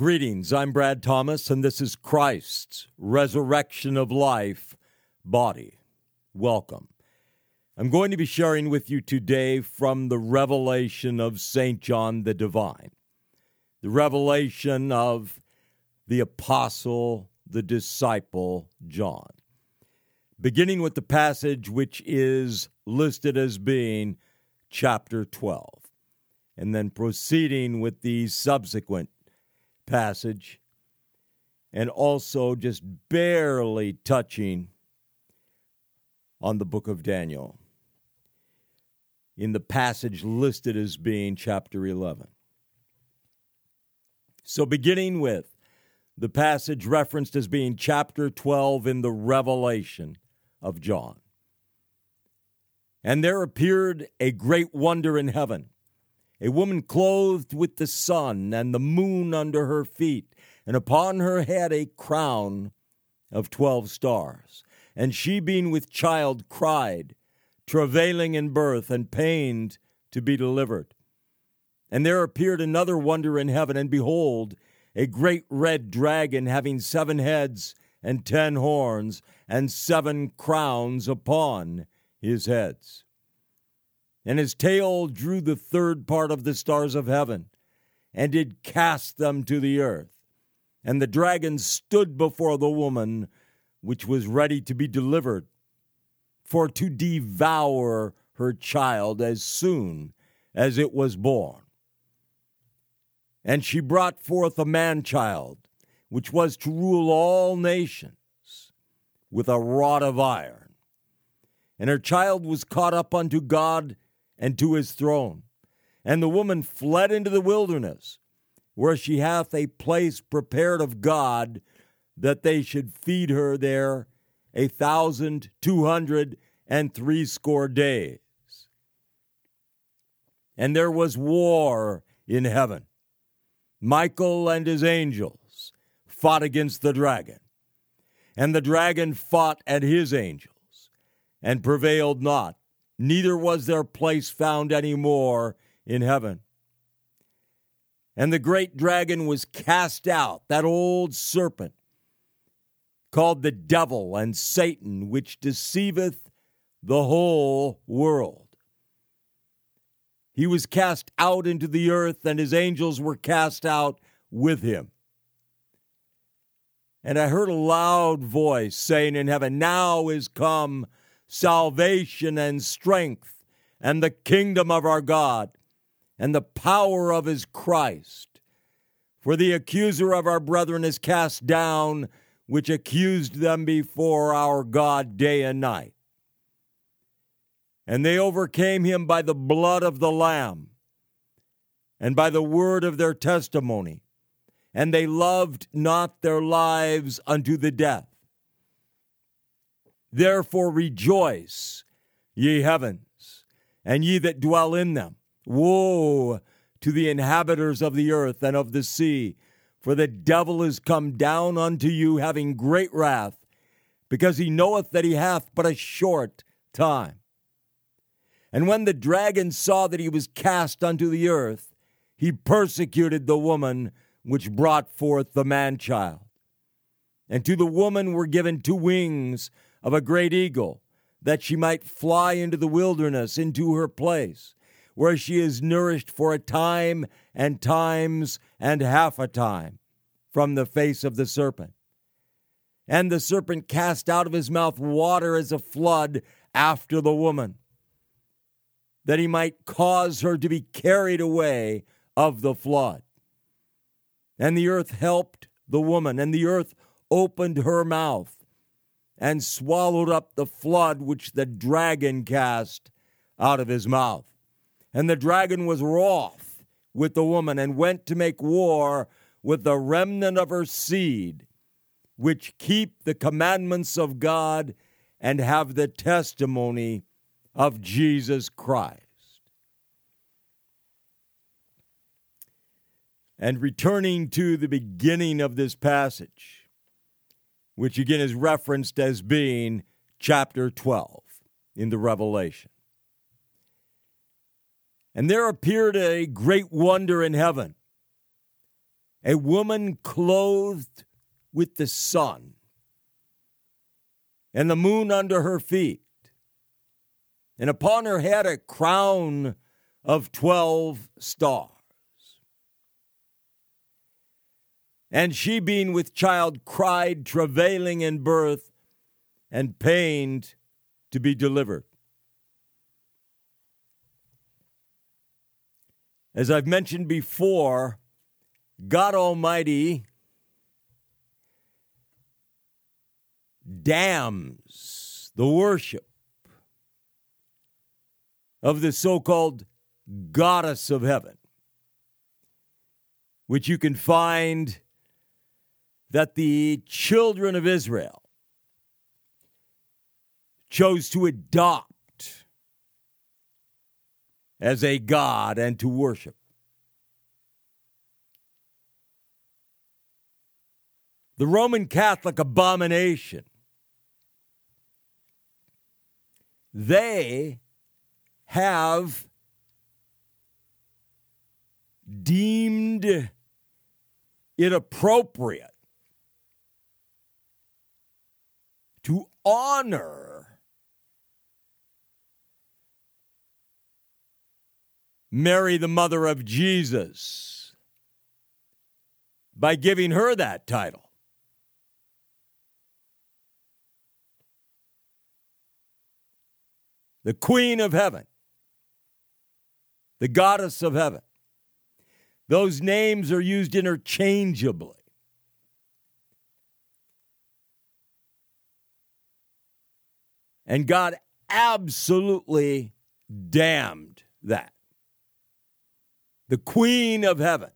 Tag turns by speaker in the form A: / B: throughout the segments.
A: Greetings, I'm Brad Thomas, and this is Christ's Resurrection of Life Body. Welcome. I'm going to be sharing with you today from the revelation of St. John the Divine, the revelation of the apostle, the disciple, John, beginning with the passage which is listed as being chapter 12, and then proceeding with the subsequent passage, and also just barely touching on the book of Daniel in the passage listed as being chapter 11. So beginning with the passage referenced as being chapter 12 in the revelation of John. And there appeared a great wonder in heaven, a woman clothed with the sun and the moon under her feet, and upon her head a crown of 12 stars. And she, being with child, cried, travailing in birth and pained to be delivered. And there appeared another wonder in heaven, and behold, a great red dragon having 7 heads and 10 horns, and 7 crowns upon his heads. And his tail drew the third part of the stars of heaven, and did cast them to the earth. And the dragon stood before the woman, which was ready to be delivered, for to devour her child as soon as it was born. And she brought forth a man-child, which was to rule all nations with a rod of iron. And her child was caught up unto God and to his throne. And the woman fled into the wilderness, where she hath a place prepared of God, that they should feed her there 1,260 days. And there was war in heaven. Michael and his angels fought against the dragon. And the dragon fought at his angels, and prevailed not. Neither was their place found any more in heaven. And the great dragon was cast out, that old serpent, called the devil and Satan, which deceiveth the whole world. He was cast out into the earth, and his angels were cast out with him. And I heard a loud voice saying in heaven, Now is come salvation and strength, and the kingdom of our God, and the power of his Christ. For the accuser of our brethren is cast down, which accused them before our God day and night. And they overcame him by the blood of the Lamb, and by the word of their testimony, and they loved not their lives unto the death. Therefore rejoice, ye heavens, and ye that dwell in them. Woe to the inhabitants of the earth and of the sea, for the devil is come down unto you, having great wrath, because he knoweth that he hath but a short time. And when the dragon saw that he was cast unto the earth, he persecuted the woman which brought forth the man-child. And to the woman were given 2 wings of a great eagle, that she might fly into the wilderness, into her place, where she is nourished for a time and times and half a time from the face of the serpent. And the serpent cast out of his mouth water as a flood after the woman, that he might cause her to be carried away of the flood. And the earth helped the woman, and the earth opened her mouth, and swallowed up the flood which the dragon cast out of his mouth. And the dragon was wroth with the woman, and went to make war with the remnant of her seed, which keep the commandments of God, and have the testimony of Jesus Christ. And returning to the beginning of this passage, which again is referenced as being chapter 12 in the Revelation. And there appeared a great wonder in heaven, a woman clothed with the sun, and the moon under her feet, and upon her head a crown of 12 stars. And she, being with child, cried, travailing in birth, and pained to be delivered. As I've mentioned before, God Almighty damns the worship of the so-called goddess of heaven, which you can find that the children of Israel chose to adopt as a god and to worship. The Roman Catholic abomination, they have deemed it appropriate to honor Mary, the mother of Jesus, by giving her that title. The Queen of Heaven, the Goddess of Heaven. Those names are used interchangeably. And God absolutely damned that. The Queen of Heaven,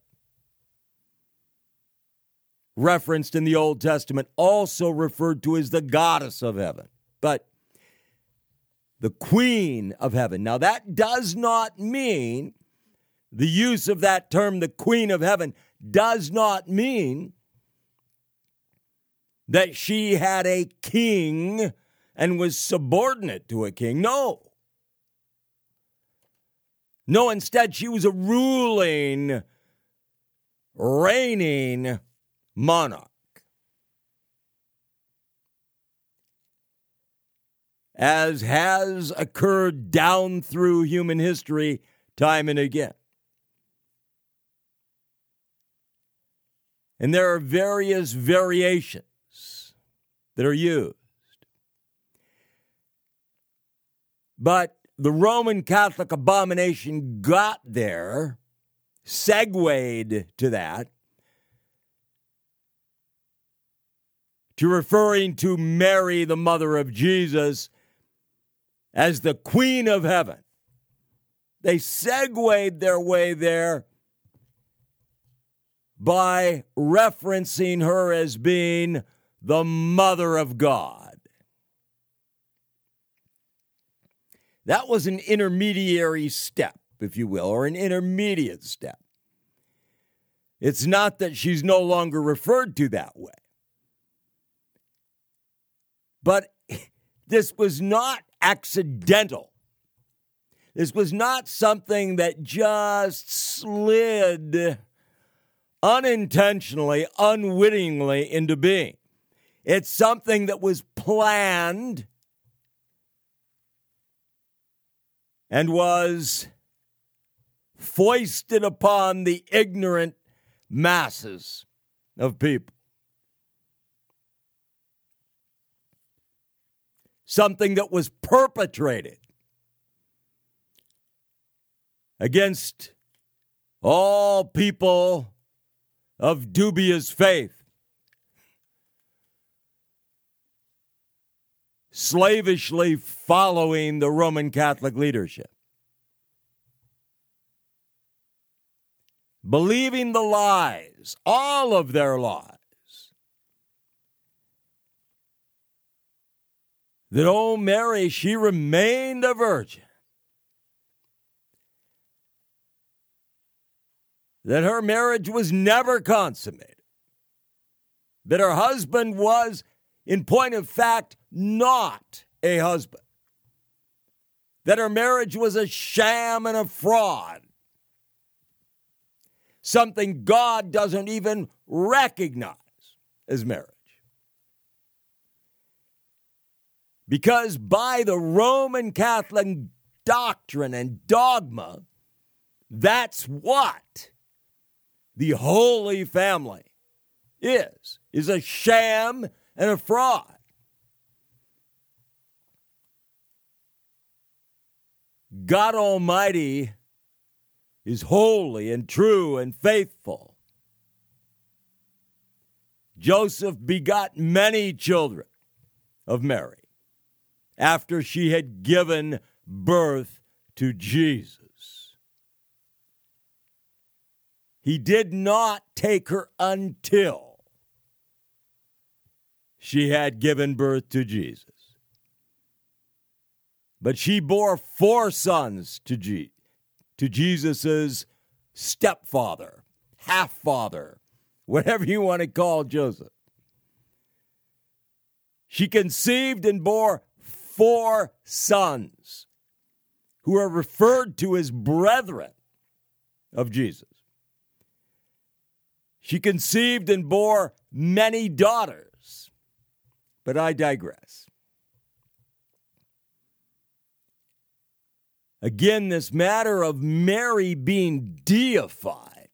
A: referenced in the Old Testament, also referred to as the Goddess of Heaven. But the Queen of Heaven. Now, that does not mean, the use of that term, the Queen of Heaven, does not mean that she had a king and was subordinate to a king. No. No, instead, she was a ruling, reigning monarch. As has occurred down through human history time and again. And there are various variations that are used. But the Roman Catholic abomination got there, segued to that, to referring to Mary, the mother of Jesus, as the Queen of Heaven. They segued their way there by referencing her as being the Mother of God. That was an intermediary step, if you will, or an intermediate step. It's not that she's no longer referred to that way. But this was not accidental. This was not something that just slid unintentionally, unwittingly into being. It's something that was planned and was foisted upon the ignorant masses of people. Something that was perpetrated against all people of dubious faith, slavishly following the Roman Catholic leadership, believing the lies, all of their lies, that, oh, Mary, she remained a virgin, that her marriage was never consummated, that her husband was, in point of fact, not a husband, that her marriage was a sham and a fraud, something God doesn't even recognize as marriage. Because by the Roman Catholic doctrine and dogma, that's what the Holy Family is a sham and a fraud. God Almighty is holy and true and faithful. Joseph begot many children of Mary after she had given birth to Jesus. He did not take her until she had given birth to Jesus. But she bore 4 sons to Jesus' stepfather, half-father, whatever you want to call Joseph. She conceived and bore 4 sons who are referred to as brethren of Jesus. She conceived and bore many daughters, but I digress. Again, this matter of Mary being deified,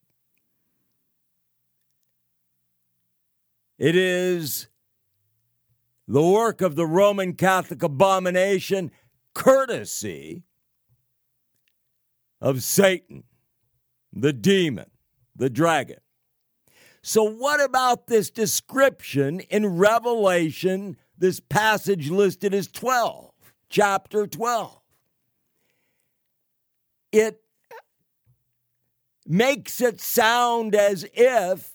A: it is the work of the Roman Catholic abomination, courtesy of Satan, the demon, the dragon. So what about this description in Revelation, this passage listed as 12, chapter 12? It makes it sound as if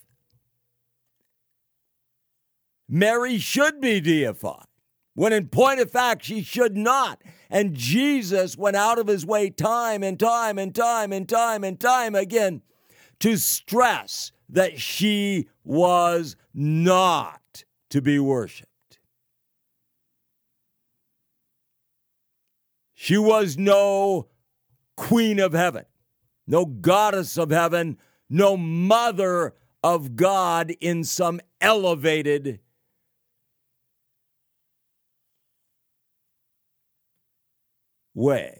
A: Mary should be deified, when in point of fact she should not. And Jesus went out of his way time and time again to stress that she was not to be worshipped. She was no Queen of heaven, no goddess of heaven, no mother of God in some elevated way.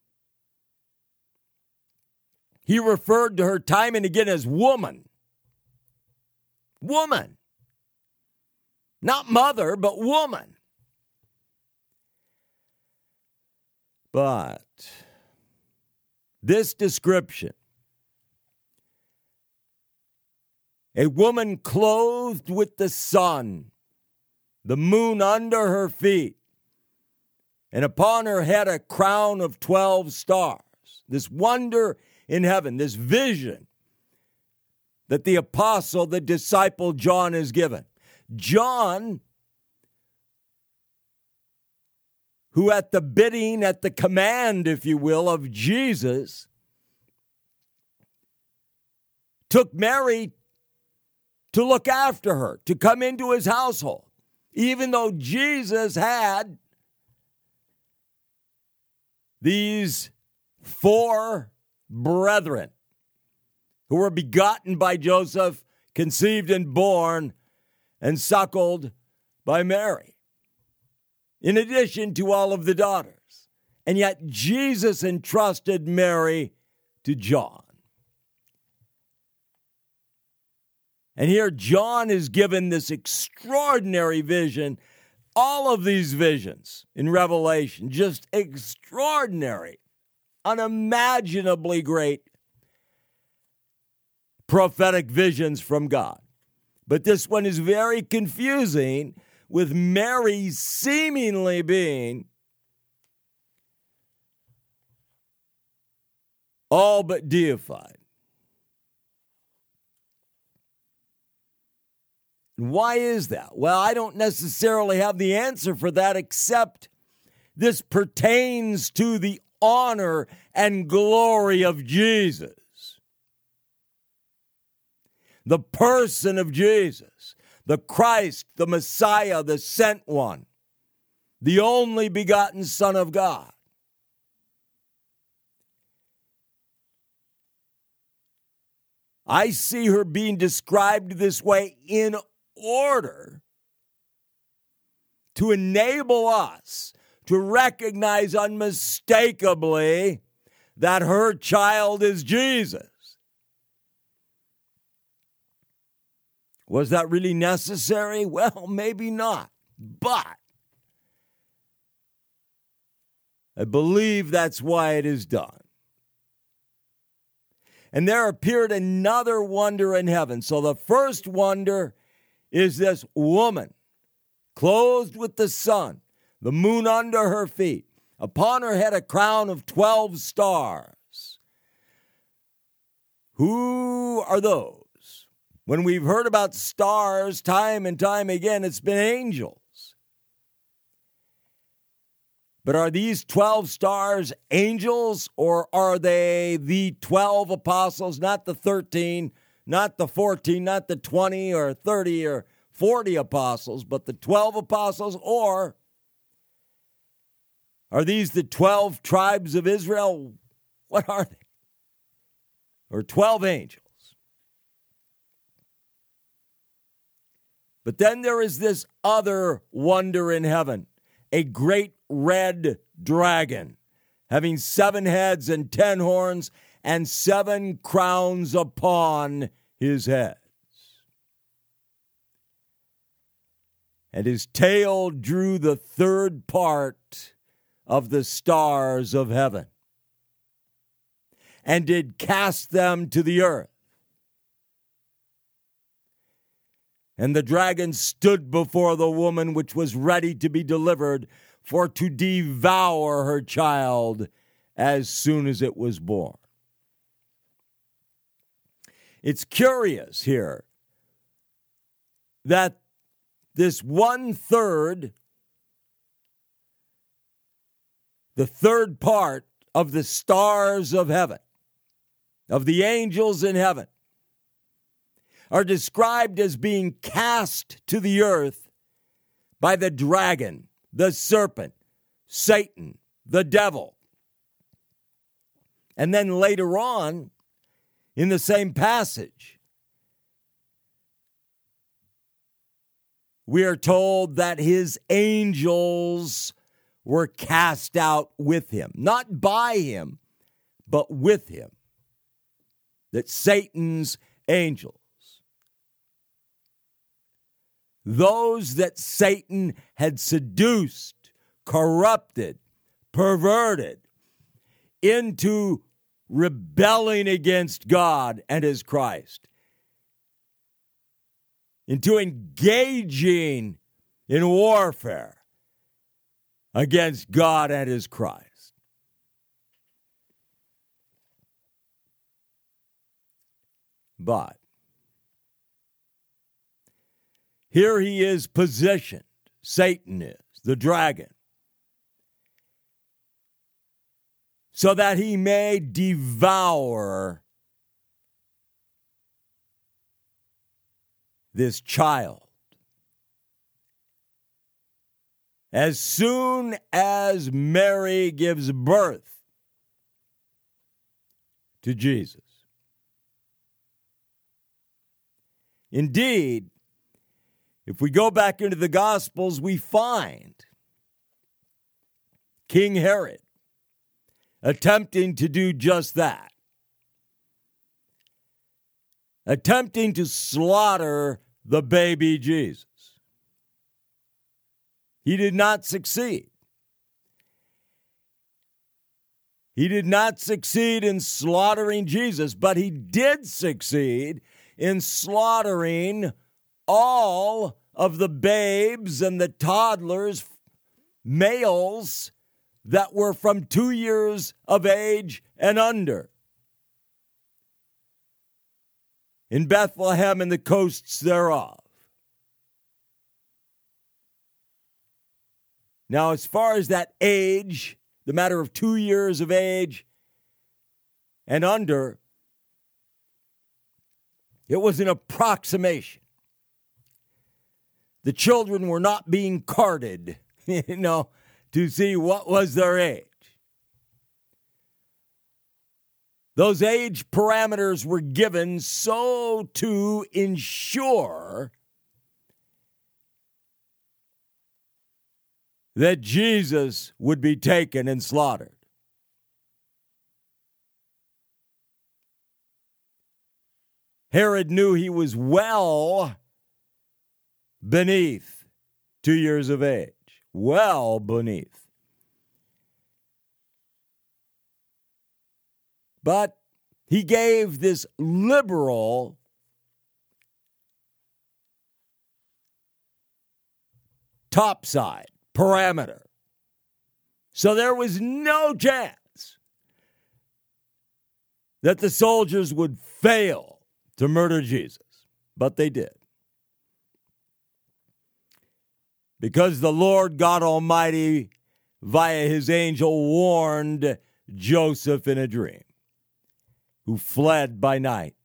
A: He referred to her time and again as woman. Woman. Not mother, but woman. But this description, a woman clothed with the sun, the moon under her feet, and upon her head a crown of 12 stars. This wonder in heaven, this vision that the apostle, the disciple John is given. John, who at the bidding, at the command, if you will, of Jesus, took Mary to look after her, to come into his household, even though Jesus had these 4 brethren who were begotten by Joseph, conceived and born and suckled by Mary, in addition to all of the daughters. And yet Jesus entrusted Mary to John. And here John is given this extraordinary vision. All of these visions in Revelation, just extraordinary, unimaginably great prophetic visions from God. But this one is very confusing, with Mary seemingly being all but deified. Why is that? Well, I don't necessarily have the answer for that, except this pertains to the honor and glory of Jesus. The person of Jesus, the Christ, the Messiah, the sent one, the only begotten Son of God. I see her being described this way in order to enable us to recognize unmistakably that her child is Jesus. Was that really necessary? Well, maybe not, but I believe that's why it is done. And there appeared another wonder in heaven. So the first wonder is this woman, clothed with the sun, the moon under her feet, upon her head a crown of 12 stars. Who are those? When we've heard about stars time and time again, it's been angels. But are these 12 stars angels, or are they the 12 apostles, not the 13, not the 14, not the 20 or 30 or 40 apostles, but the 12 apostles? Or are these the 12 tribes of Israel? What are they? Or 12 angels? But then there is this other wonder in heaven, a great red dragon, having 7 heads and 10 horns, and 7 crowns upon his heads. And his tail drew the third part of the stars of heaven, and did cast them to the earth. And the dragon stood before the woman which was ready to be delivered, for to devour her child as soon as it was born. It's curious here that this 1/3, the third part of the stars of heaven, of the angels in heaven, are described as being cast to the earth by the dragon, the serpent, Satan, the devil. And then later on, in the same passage, we are told that his angels were cast out with him. Not by him, but with him. That Satan's angels, those that Satan had seduced, corrupted, perverted into rebelling against God and his Christ, into engaging in warfare against God and his Christ. But here he is positioned, Satan is, the dragon, so that he may devour this child as soon as Mary gives birth to Jesus. Indeed, if we go back into the Gospels, we find King Herod attempting to do just that, attempting to slaughter the baby Jesus. He did not succeed. He did not succeed in slaughtering Jesus, but he did succeed in slaughtering all of the babes and the toddlers, males, that were from 2 years of age and under, in Bethlehem and the coasts thereof. Now, as far as that age, the matter of 2 years of age and under, it was an approximation. The children were not being carded, to see what was their age. Those age parameters were given so to ensure that Jesus would be taken and slaughtered. Herod knew he was well beneath 2 years of age. Well beneath. But he gave this liberal topside parameter. So there was no chance that the soldiers would fail to murder Jesus. But they did. Because the Lord God Almighty, via his angel, warned Joseph in a dream, who fled by night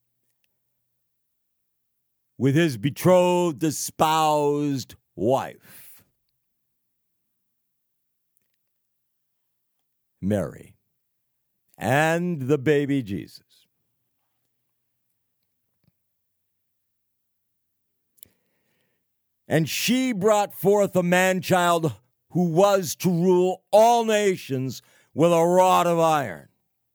A: with his betrothed, espoused wife, Mary, and the baby Jesus. And she brought forth a man-child who was to rule all nations with a rod of iron.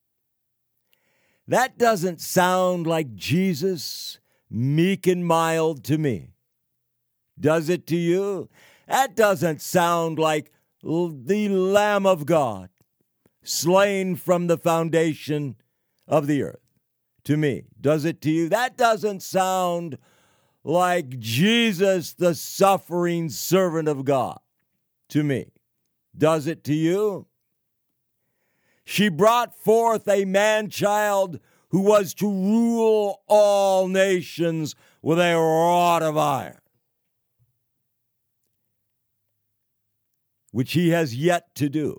A: That doesn't sound like Jesus, meek and mild, to me. Does it to you? That doesn't sound like the Lamb of God, slain from the foundation of the earth, to me. Does it to you? That doesn't sound like Jesus, the suffering servant of God, to me. Does it to you? She brought forth a man-child who was to rule all nations with a rod of iron, which he has yet to do,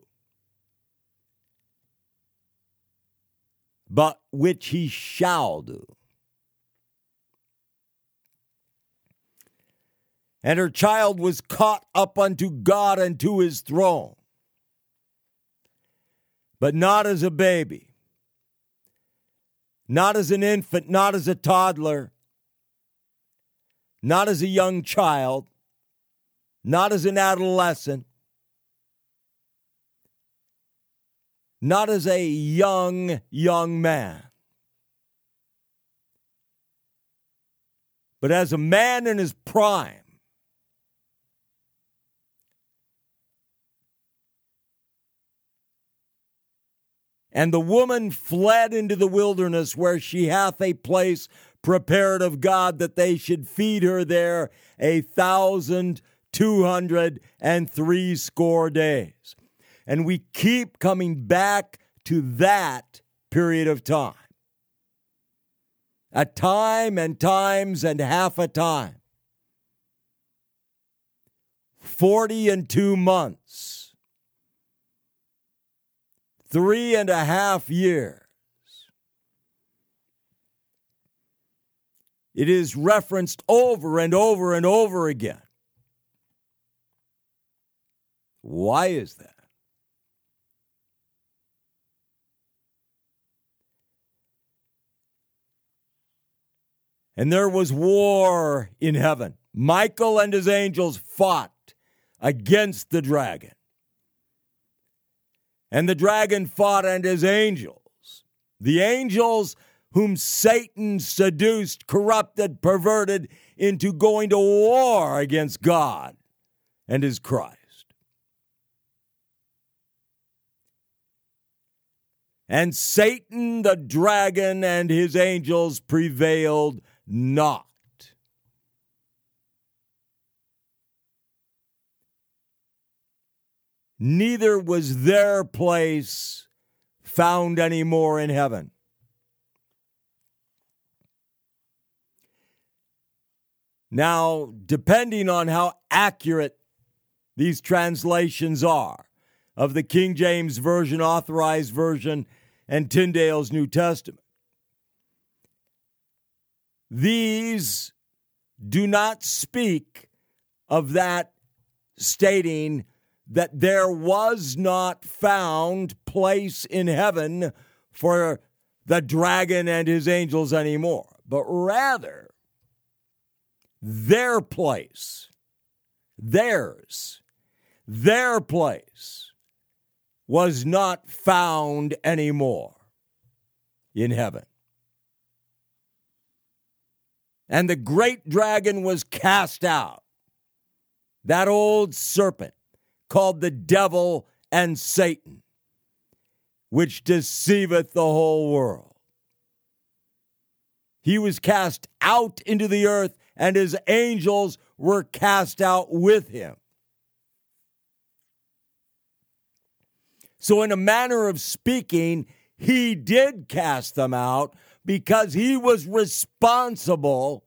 A: but which he shall do. And her child was caught up unto God and to his throne, but not as a baby, not as an infant, not as a toddler, not as a young child, not as an adolescent, not as a young man, but as a man in his prime. And the woman fled into the wilderness, where she hath a place prepared of God, that they should feed her there 1,260 days. And we keep coming back to that period of time. A time and times and half a time. 42 months. 3.5 years. It is referenced over and over and over again. Why is that? And there was war in heaven. Michael and his angels fought against the dragon. And the dragon fought and his angels. The angels whom Satan seduced, corrupted, perverted into going to war against God and his Christ. And Satan, the dragon, and his angels prevailed not. Neither was their place found anymore in heaven. Now, depending on how accurate these translations are of the King James Version, Authorized Version, and Tyndale's New Testament, these do not speak of that, stating that there was not found place in heaven for the dragon and his angels anymore, but rather their place, their place was not found anymore in heaven. And the great dragon was cast out, that old serpent called the devil and Satan, which deceiveth the whole world. He was cast out into the earth, and his angels were cast out with him. So in a manner of speaking, he did cast them out because he was responsible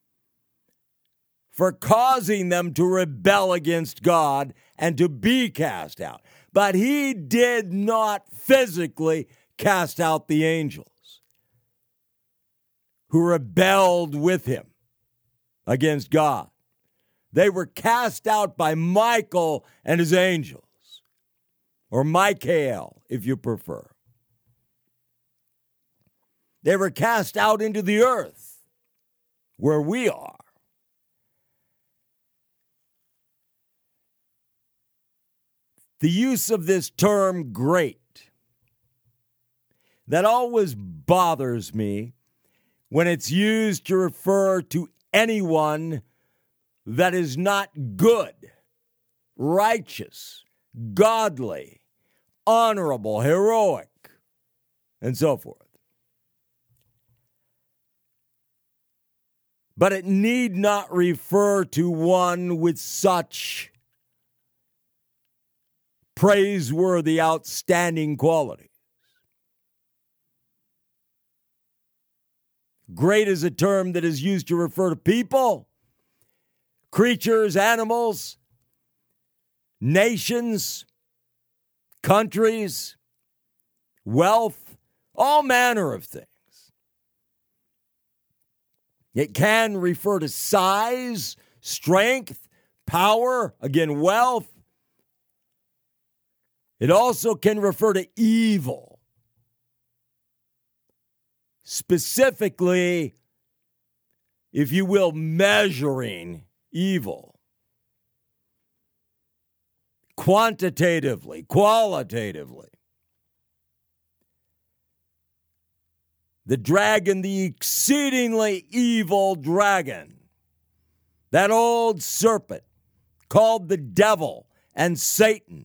A: for causing them to rebel against God and to be cast out. But he did not physically cast out the angels who rebelled with him against God. They were cast out by Michael and his angels, or Michael, if you prefer. They were cast out into the earth, where we are. The use of this term, great, that always bothers me when it's used to refer to anyone that is not good, righteous, godly, honorable, heroic, and so forth. But it need not refer to one with such praiseworthy, outstanding qualities. Great is a term that is used to refer to people, creatures, animals, nations, countries, wealth, all manner of things. It can refer to size, strength, power, again, wealth. It also can refer to evil. Specifically, if you will, measuring evil. Quantitatively, qualitatively. The dragon, the exceedingly evil dragon, that old serpent called the devil and Satan,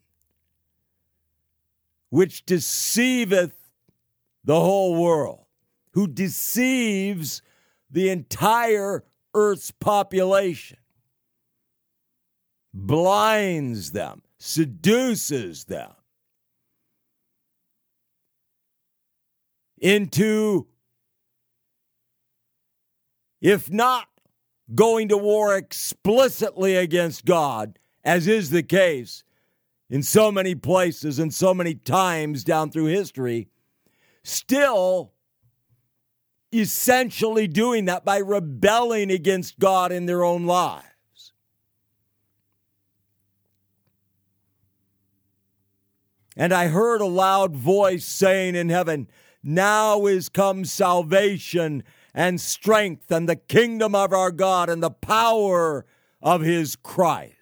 A: which deceiveth the whole world, who deceives the entire earth's population, blinds them, seduces them into, if not going to war explicitly against God, as is the case in so many places and so many times down through history, still essentially doing that by rebelling against God in their own lives. And I heard a loud voice saying in heaven, "Now is come salvation and strength and the kingdom of our God and the power of his Christ.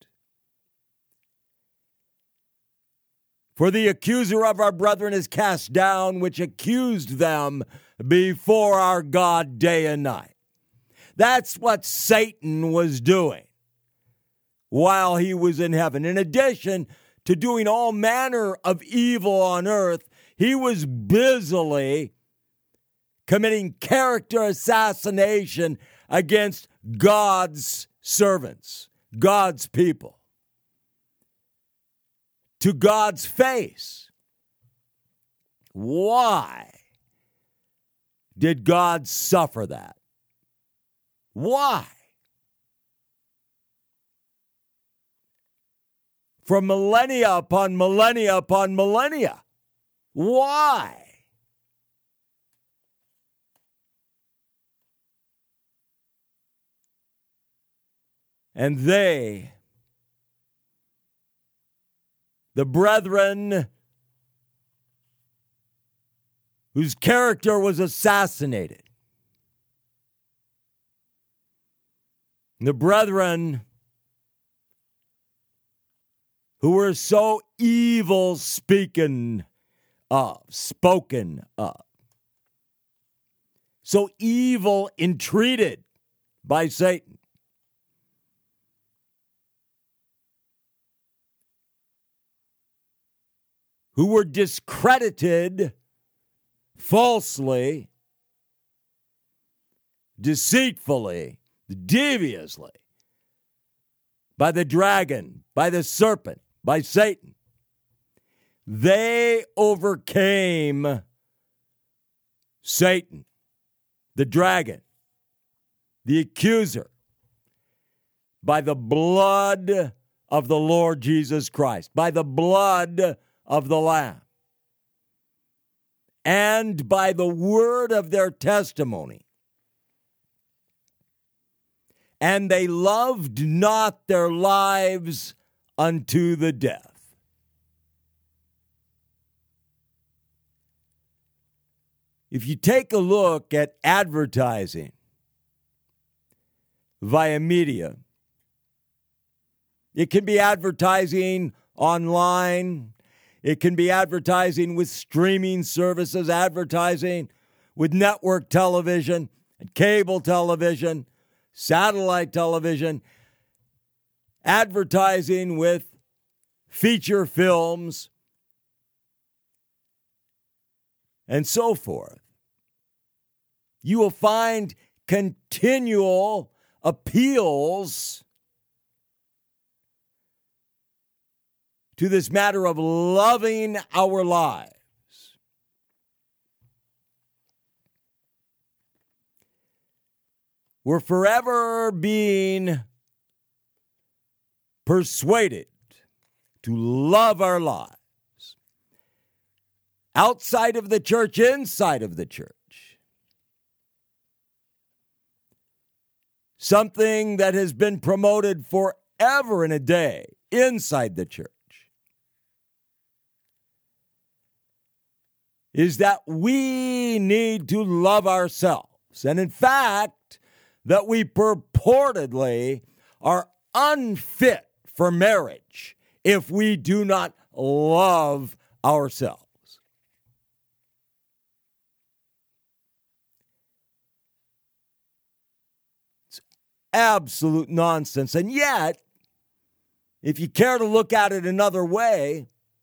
A: For the accuser of our brethren is cast down, which accused them before our God day and night." That's what Satan was doing while he was in heaven. In addition to doing all manner of evil on earth, he was busily committing character assassination against God's servants, God's people, to God's face. Why did God suffer that? Why? For millennia upon millennia upon millennia. Why? And they, the brethren whose character was assassinated. The brethren who were so evil spoken of, so evil entreated by Satan, who were discredited falsely, deceitfully, deviously by the dragon, by the serpent, by Satan. They overcame Satan, the dragon, the accuser, by the blood of the Lord Jesus Christ, by the blood of the Lamb, and by the word of their testimony. And they loved not their lives unto the death. If you take a look at advertising via media, it can be advertising online, it can be advertising with streaming services, advertising with network television, cable television, satellite television, advertising with feature films, and so forth. You will find continual appeals to this matter of loving our lives. We're forever being persuaded to love our lives. Outside of the church, inside of the church. Something that has been promoted forever and a day inside the church is that we need to love ourselves. And in fact, that we purportedly are unfit for marriage if we do not love ourselves. It's absolute nonsense. And yet, if you care to look at it another way,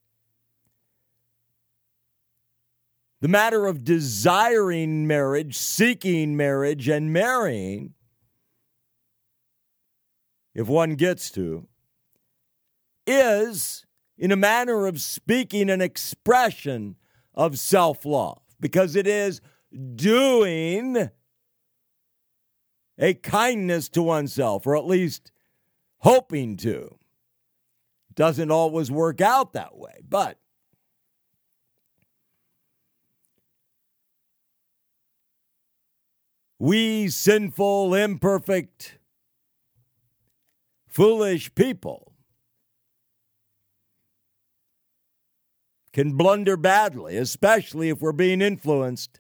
A: the matter of desiring marriage, seeking marriage, and marrying, if one gets to, is, in a manner of speaking, an expression of self-love, because it is doing a kindness to oneself, or at least hoping to. It doesn't always work out that way, but we sinful, imperfect, foolish people can blunder badly, especially if we're being influenced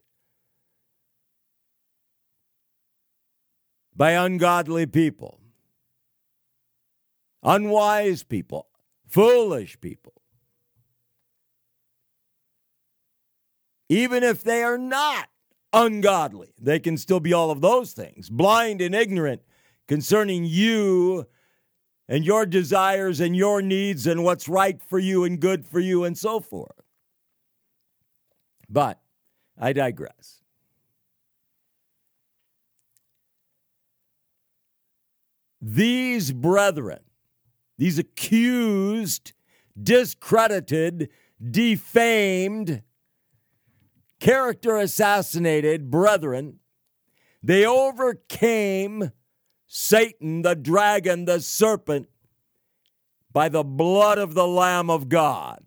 A: by ungodly people, unwise people, foolish people. Even if they are not ungodly, they can still be all of those things, blind and ignorant concerning you and your desires and your needs and what's right for you and good for you and so forth. But I digress. These brethren, these accused, discredited, defamed, character assassinated brethren, they overcame Satan, the dragon, the serpent, by the blood of the Lamb of God,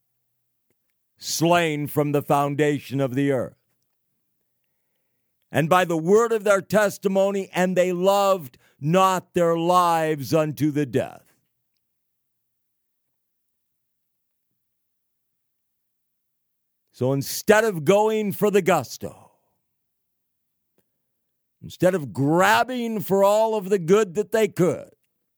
A: slain from the foundation of the earth, and by the word of their testimony, and they loved not their lives unto the death. So instead of going for the gusto, instead of grabbing for all of the good that they could,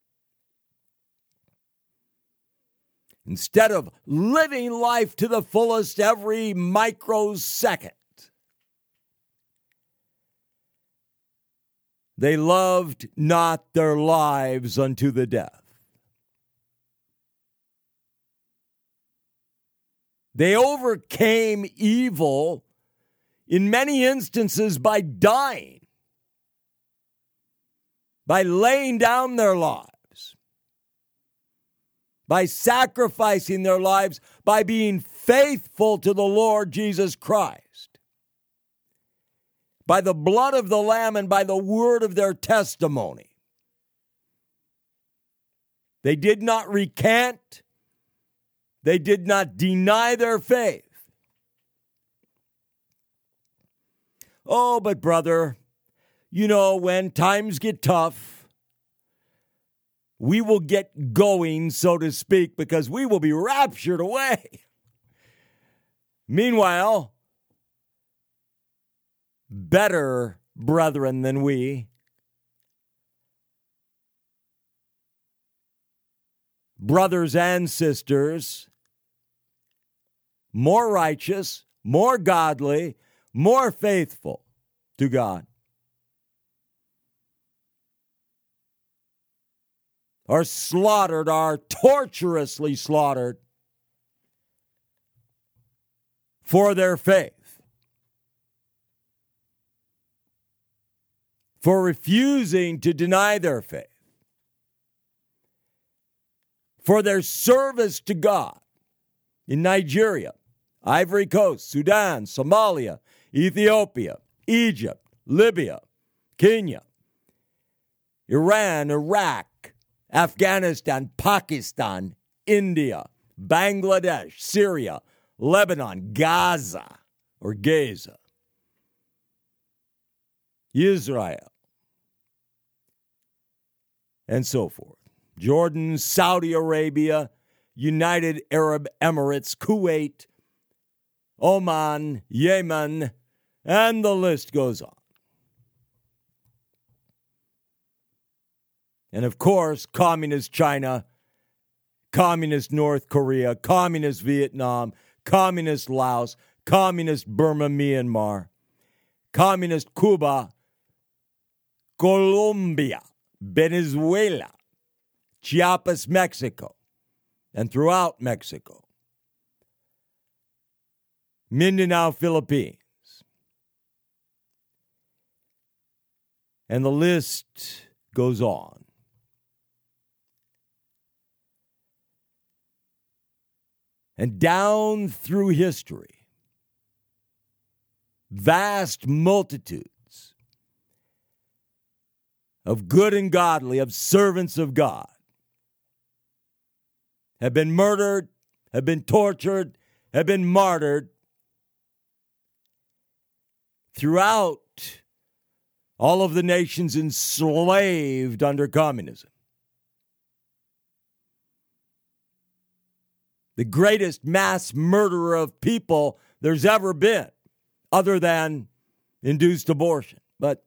A: instead of living life to the fullest every microsecond, they loved not their lives unto the death. They overcame evil in many instances by dying, by laying down their lives, by sacrificing their lives, by being faithful to the Lord Jesus Christ, by the blood of the Lamb and by the word of their testimony. They did not recant. They did not deny their faith. Oh, but brother, when times get tough, we will get going, so to speak, because we will be raptured away. Meanwhile, better brethren than we, brothers and sisters, more righteous, more godly, more faithful to God, are slaughtered, are torturously slaughtered for their faith, for refusing to deny their faith, for their service to God in Nigeria, Ivory Coast, Sudan, Somalia, Ethiopia, Egypt, Libya, Kenya, Iran, Iraq, Afghanistan, Pakistan, India, Bangladesh, Syria, Lebanon, Gaza, or Gaza, Israel, and so forth. Jordan, Saudi Arabia, United Arab Emirates, Kuwait, Oman, Yemen, and the list goes on. And of course, communist China, communist North Korea, communist Vietnam, communist Laos, communist Burma, Myanmar, communist Cuba, Colombia, Venezuela, Chiapas, Mexico, and throughout Mexico, Mindanao, Philippines. And the list goes on. And down through history, vast multitudes of good and godly, of servants of God, have been murdered, have been tortured, have been martyred throughout all of the nations enslaved under communism. The greatest mass murderer of people there's ever been, other than induced abortion. But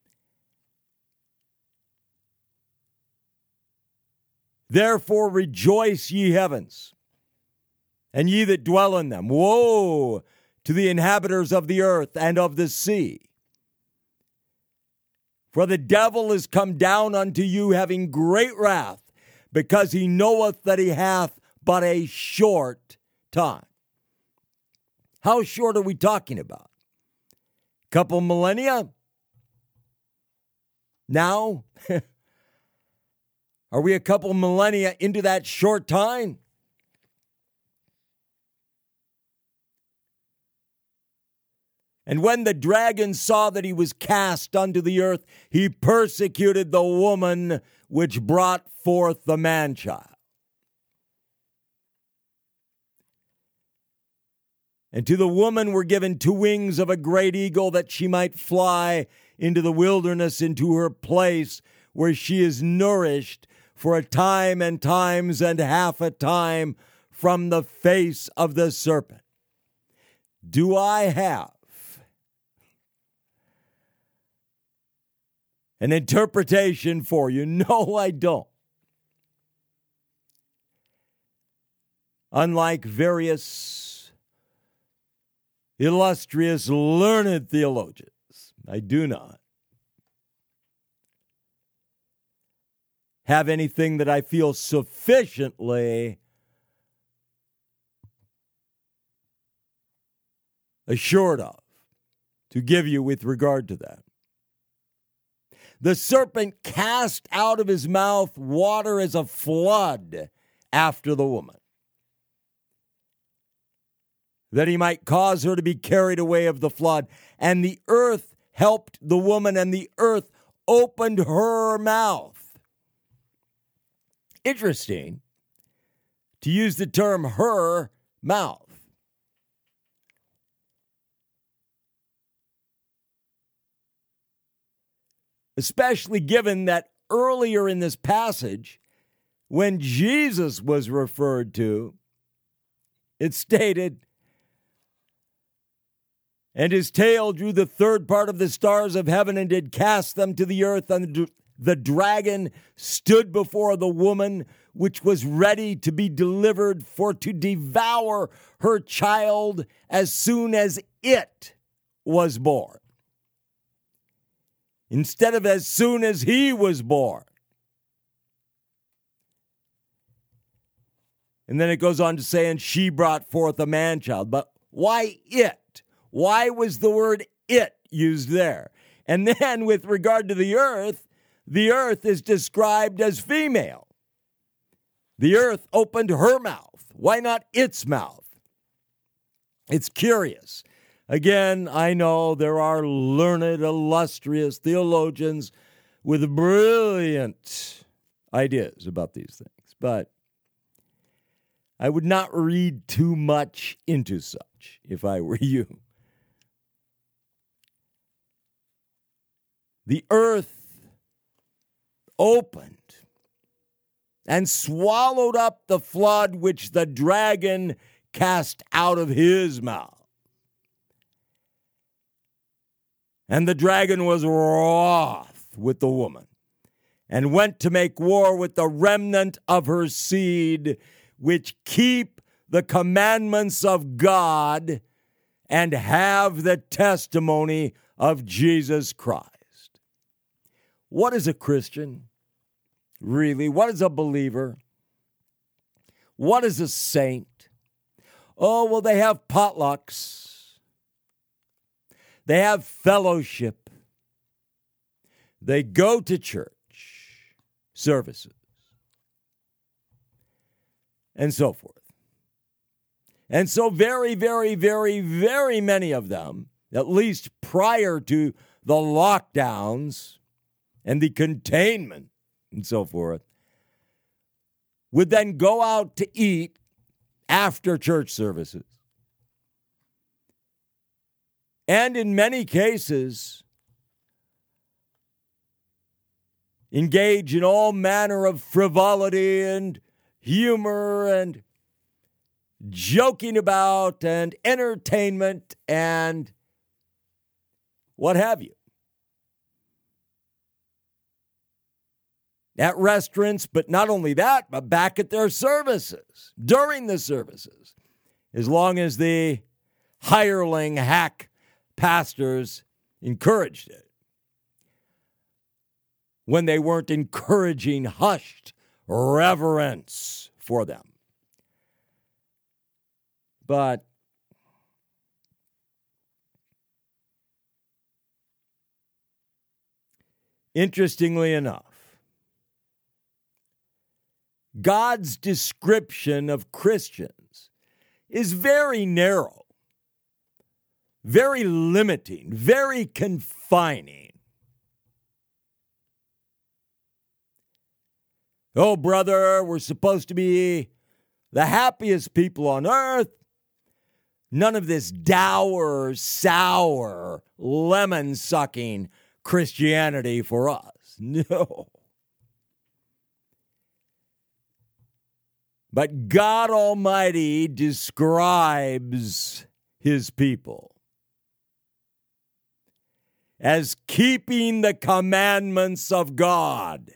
A: therefore rejoice, ye heavens, and ye that dwell in them. Woe to the inhabitants of the earth and of the sea. For the devil is come down unto you, having great wrath, because he knoweth that he hath but a short time. How short are we talking about? Couple millennia? Now? Are we a couple millennia into that short time? And when the dragon saw that he was cast unto the earth, he persecuted the woman which brought forth the man-child. And to the woman were given 2 wings of a great eagle, that she might fly into the wilderness, into her place where she is nourished for a time and times and half a time from the face of the serpent. Do I have an interpretation for you? No, I don't. Unlike various illustrious, learned theologians, I do not have anything that I feel sufficiently assured of to give you with regard to that. The serpent cast out of his mouth water as a flood after the woman, that he might cause her to be carried away of the flood. And the earth helped the woman, and the earth opened her mouth. Interesting to use the term her mouth. Especially given that earlier in this passage, when Jesus was referred to, it stated, and his tail drew the third part of the stars of heaven and did cast them to the earth. And the dragon stood before the woman, which was ready to be delivered for to devour her child as soon as it was born, instead of as soon as he was born. And then it goes on to say, and she brought forth a man-child. But why it? Why was the word it used there? And then with regard to the earth is described as female. The earth opened her mouth. Why not its mouth? It's curious. Again, I know there are learned, illustrious theologians with brilliant ideas about these things, but I would not read too much into such if I were you. The earth opened and swallowed up the flood which the dragon cast out of his mouth. And the dragon was wroth with the woman and went to make war with the remnant of her seed, which keep the commandments of God and have the testimony of Jesus Christ. What is a Christian? Really? What is a believer? What is a saint? Oh, well, they have potlucks. They have fellowship. They go to church services and so forth. And so very, very, very, very many of them, at least prior to the lockdowns and the containment and so forth, would then go out to eat after church services. And in many cases, engage in all manner of frivolity and humor and joking about and entertainment and what have you. At restaurants, but not only that, but back at their services, during the services, as long as the hireling hack pastors encouraged it, when they weren't encouraging hushed reverence for them. But interestingly enough, God's description of Christians is very narrow, very limiting, very confining. Oh, brother, we're supposed to be the happiest people on earth. None of this dour, sour, lemon-sucking Christianity for us. No. But God Almighty describes his people as keeping the commandments of God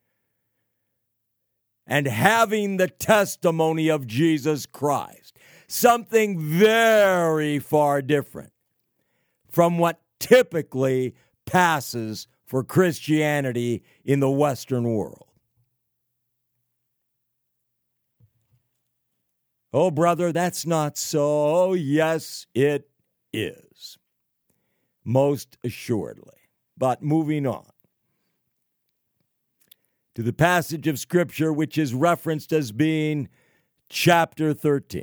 A: and having the testimony of Jesus Christ. Something very far different from what typically passes for Christianity in the Western world. Oh, brother, that's not so. Yes, it is. Most assuredly. But moving on to the passage of Scripture which is referenced as being chapter 13.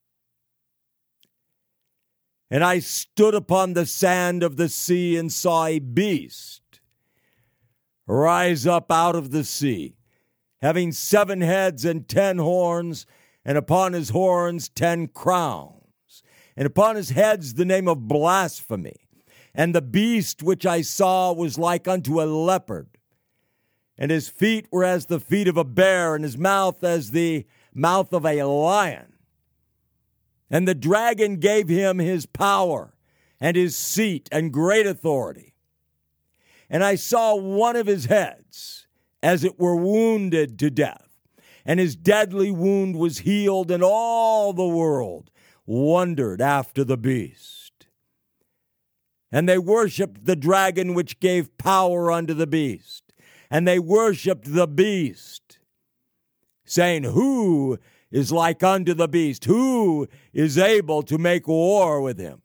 A: And I stood upon the sand of the sea and saw a beast rise up out of the sea, having 7 heads and 10 horns, and upon his horns 10 crowns, and upon his heads the name of blasphemy. And the beast which I saw was like unto a leopard, and his feet were as the feet of a bear, and his mouth as the mouth of a lion. And the dragon gave him his power and his seat and great authority. And I saw one of his heads as it were wounded to death, and his deadly wound was healed, and all the world wondered after the beast. And they worshipped the dragon which gave power unto the beast, and they worshipped the beast, saying, Who is like unto the beast? Who is able to make war with him?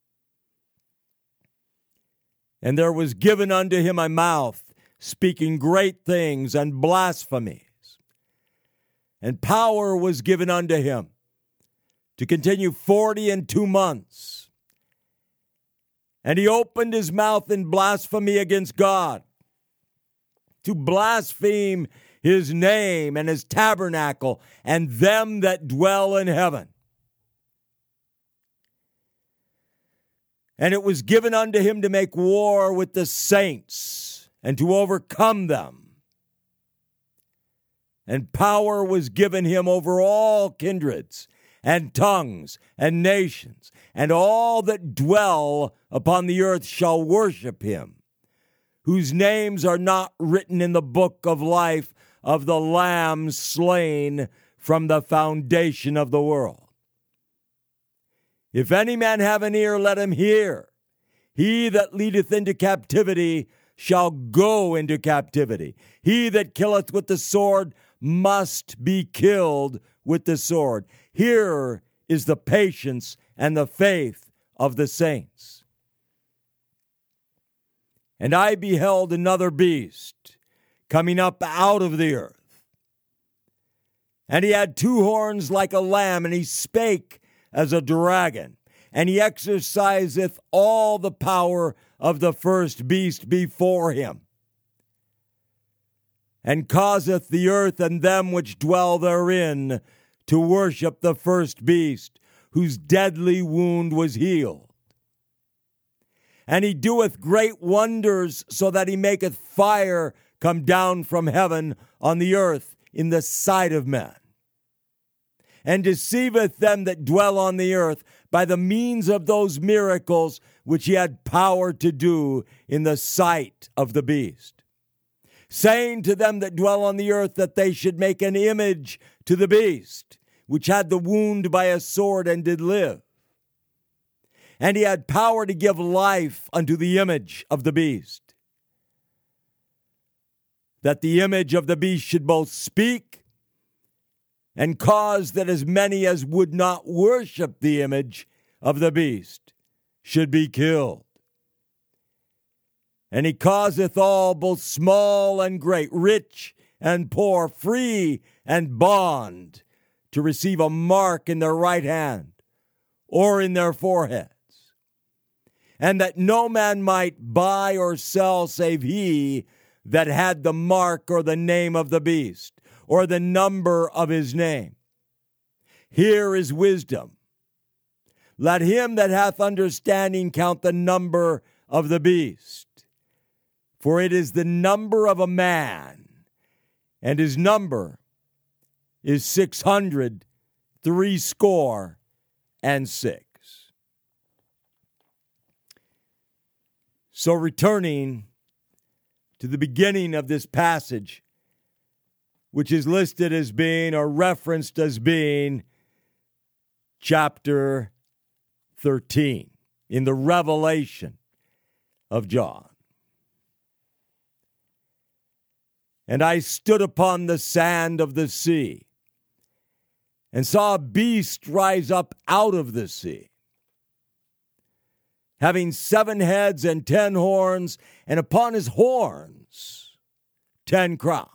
A: And there was given unto him a mouth, speaking great things and blasphemies. And power was given unto him to continue 42 months. And he opened his mouth in blasphemy against God, to blaspheme his name and his tabernacle and them that dwell in heaven. And it was given unto him to make war with the saints and to overcome them. And power was given him over all kindreds and tongues and nations, and all that dwell upon the earth shall worship him, whose names are not written in the book of life of the Lamb slain from the foundation of the world. If any man have an ear, let him hear. He that leadeth into captivity shall go into captivity. He that killeth with the sword must be killed with the sword. Here is the patience and the faith of the saints. And I beheld another beast coming up out of the earth. And he had 2 horns like a lamb, and he spake as a dragon. And he exerciseth all the power of the first beast before him, and causeth the earth and them which dwell therein to worship the first beast, whose deadly wound was healed. And he doeth great wonders, so that he maketh fire come down from heaven on the earth in the sight of men, and deceiveth them that dwell on the earth by the means of those miracles which he had power to do in the sight of the beast, saying to them that dwell on the earth that they should make an image to the beast, which had the wound by a sword and did live. And he had power to give life unto the image of the beast, that the image of the beast should both speak and cause that as many as would not worship the image of the beast should be killed. And he causeth all, both small and great, rich and poor, free and bond, to receive a mark in their right hand or in their foreheads, and that no man might buy or sell save he that had the mark or the name of the beast, or the number of his name. Here is wisdom. Let him that hath understanding count the number of the beast, for it is the number of a man, and his number is 666. So returning to the beginning of this passage, which is listed as being or referenced as being chapter 13 in the Revelation of John. And I stood upon the sand of the sea and saw a beast rise up out of the sea, having 7 heads and 10 horns, and upon his horns 10 crowns,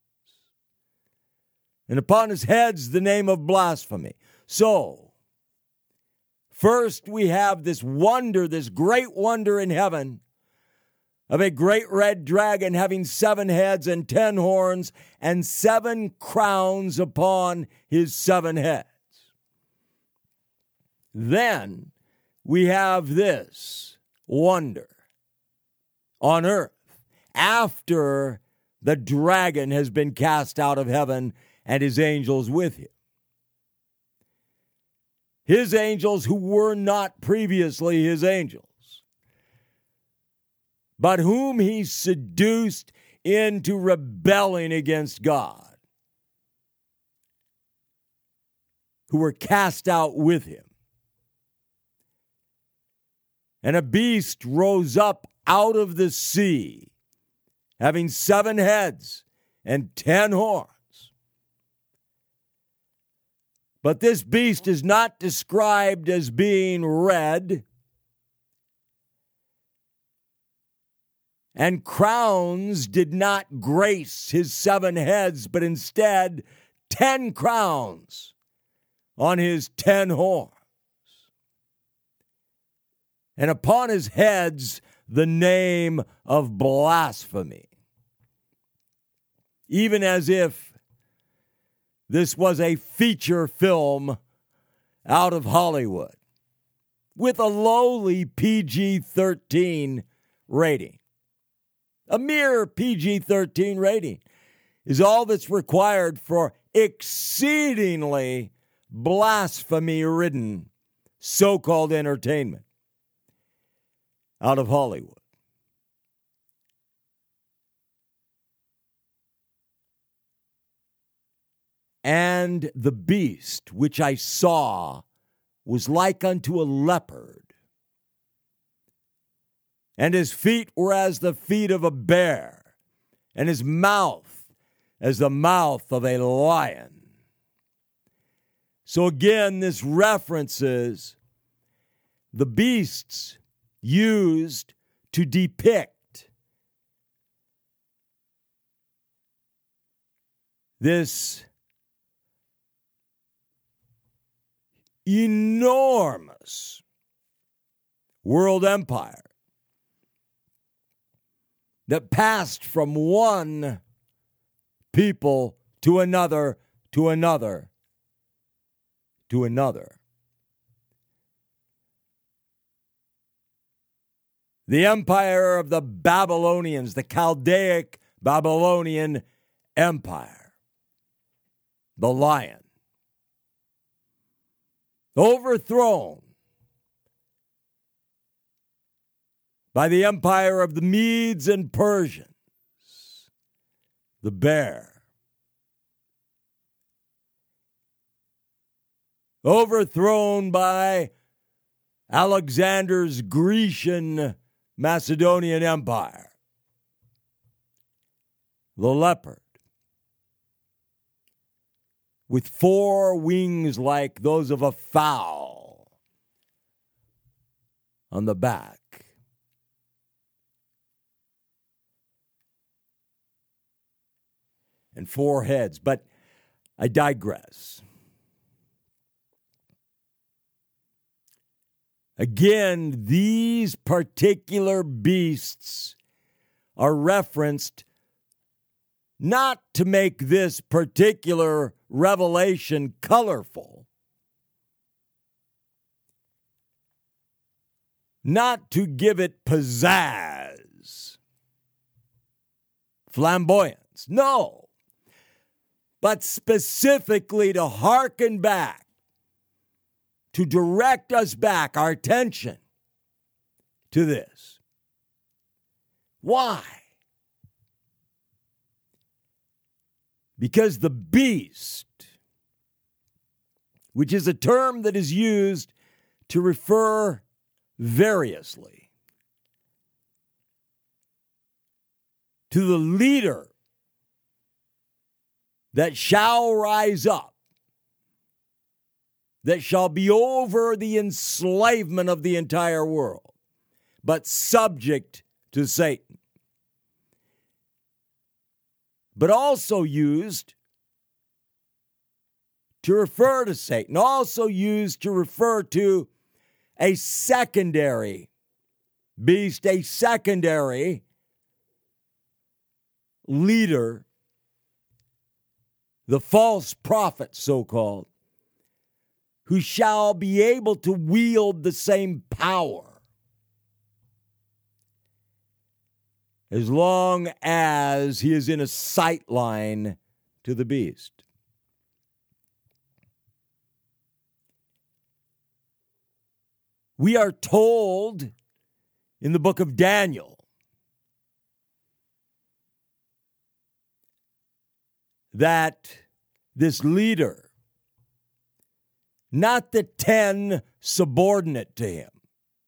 A: and upon his heads the name of blasphemy. So, first we have this wonder, this great wonder in heaven, of a great red dragon having 7 heads and 10 horns and 7 crowns upon his 7 heads. Then we have this wonder on earth after the dragon has been cast out of heaven and his angels with him. His angels who were not previously his angels, but whom he seduced into rebelling against God, who were cast out with him. And a beast rose up out of the sea, having 7 heads and 10 horns. But this beast is not described as being red, and crowns did not grace his 7 heads, but instead 10 crowns on his 10 horns. And upon his heads the name of blasphemy. Even as if this was a feature film out of Hollywood with a lowly PG-13 rating. A mere PG-13 rating is all that's required for exceedingly blasphemy-ridden so-called entertainment out of Hollywood. And the beast which I saw was like unto a leopard, and his feet were as the feet of a bear, and his mouth as the mouth of a lion. So again, this references the beasts used to depict this enormous world empire that passed from one people to another, to another, to another. The empire of the Babylonians, the Chaldaic Babylonian Empire, the lion, overthrown by the empire of the Medes and Persians, the bear, overthrown by Alexander's Grecian Macedonian Empire, the leopard, with 4 wings like those of a fowl on the back. And 4 heads, but I digress. Again, these particular beasts are referenced not to make this particular revelation colorful, not to give it pizzazz, flamboyance, no, but specifically to hearken back, to direct us back, our attention to this. Why? Because the beast, which is a term that is used to refer variously to the leader that shall rise up, that shall be over the enslavement of the entire world, but subject to Satan. But also used to refer to Satan, also used to refer to a secondary beast, a secondary leader, the false prophet, so-called, who shall be able to wield the same power as long as he is in a sight line to the beast. We are told in the book of Daniel that this leader, not the 10 subordinate to him,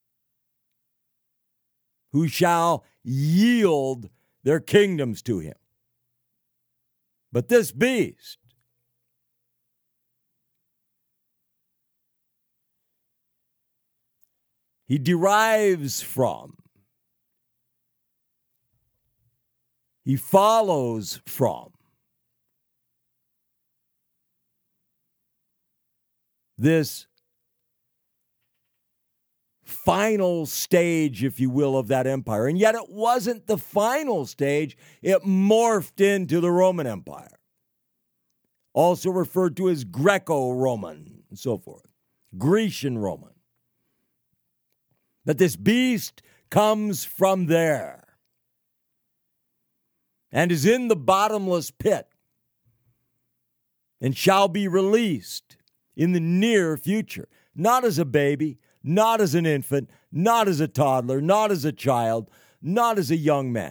A: who shall yield their kingdoms to him, but this beast, he derives from, he follows from this final stage, if you will, of that empire. And yet it wasn't the final stage. It morphed into the Roman Empire, also referred to as Greco-Roman and so forth, Grecian-Roman. But this beast comes from there and is in the bottomless pit and shall be released in the near future, not as a baby, not as an infant, not as a toddler, not as a child, not as a young man,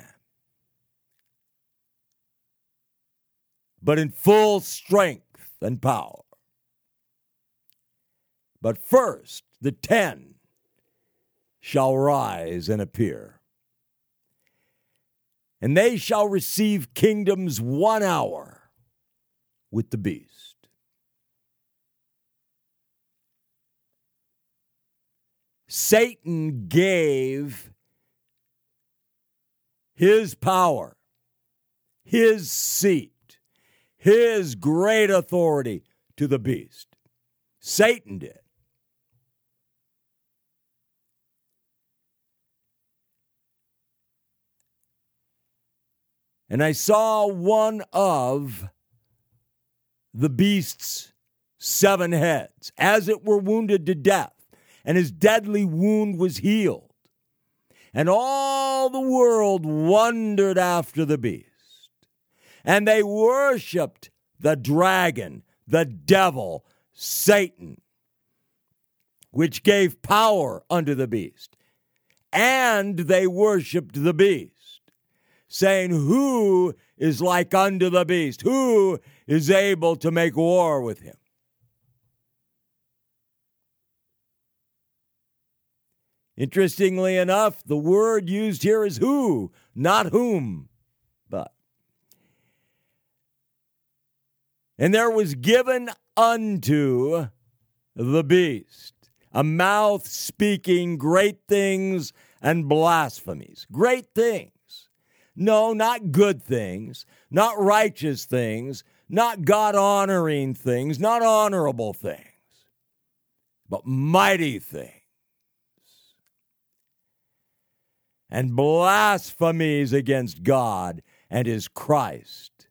A: but in full strength and power. But first, the 10 shall rise and appear, and they shall receive kingdoms 1 hour with the beast. Satan gave his power, his seat, his great authority to the beast. Satan did. And I saw one of the beast's 7 heads, as it were wounded to death, and his deadly wound was healed. And all the world wondered after the beast. And they worshiped the dragon, the devil, Satan, which gave power unto the beast. And they worshiped the beast, saying, who is like unto the beast? Who is able to make war with him? Interestingly enough, the word used here is who, not whom, but. And there was given unto the beast a mouth speaking great things and blasphemies. Great things. No, not good things, not righteous things, not God-honoring things, not honorable things, but mighty things. And blasphemies against God and his Christ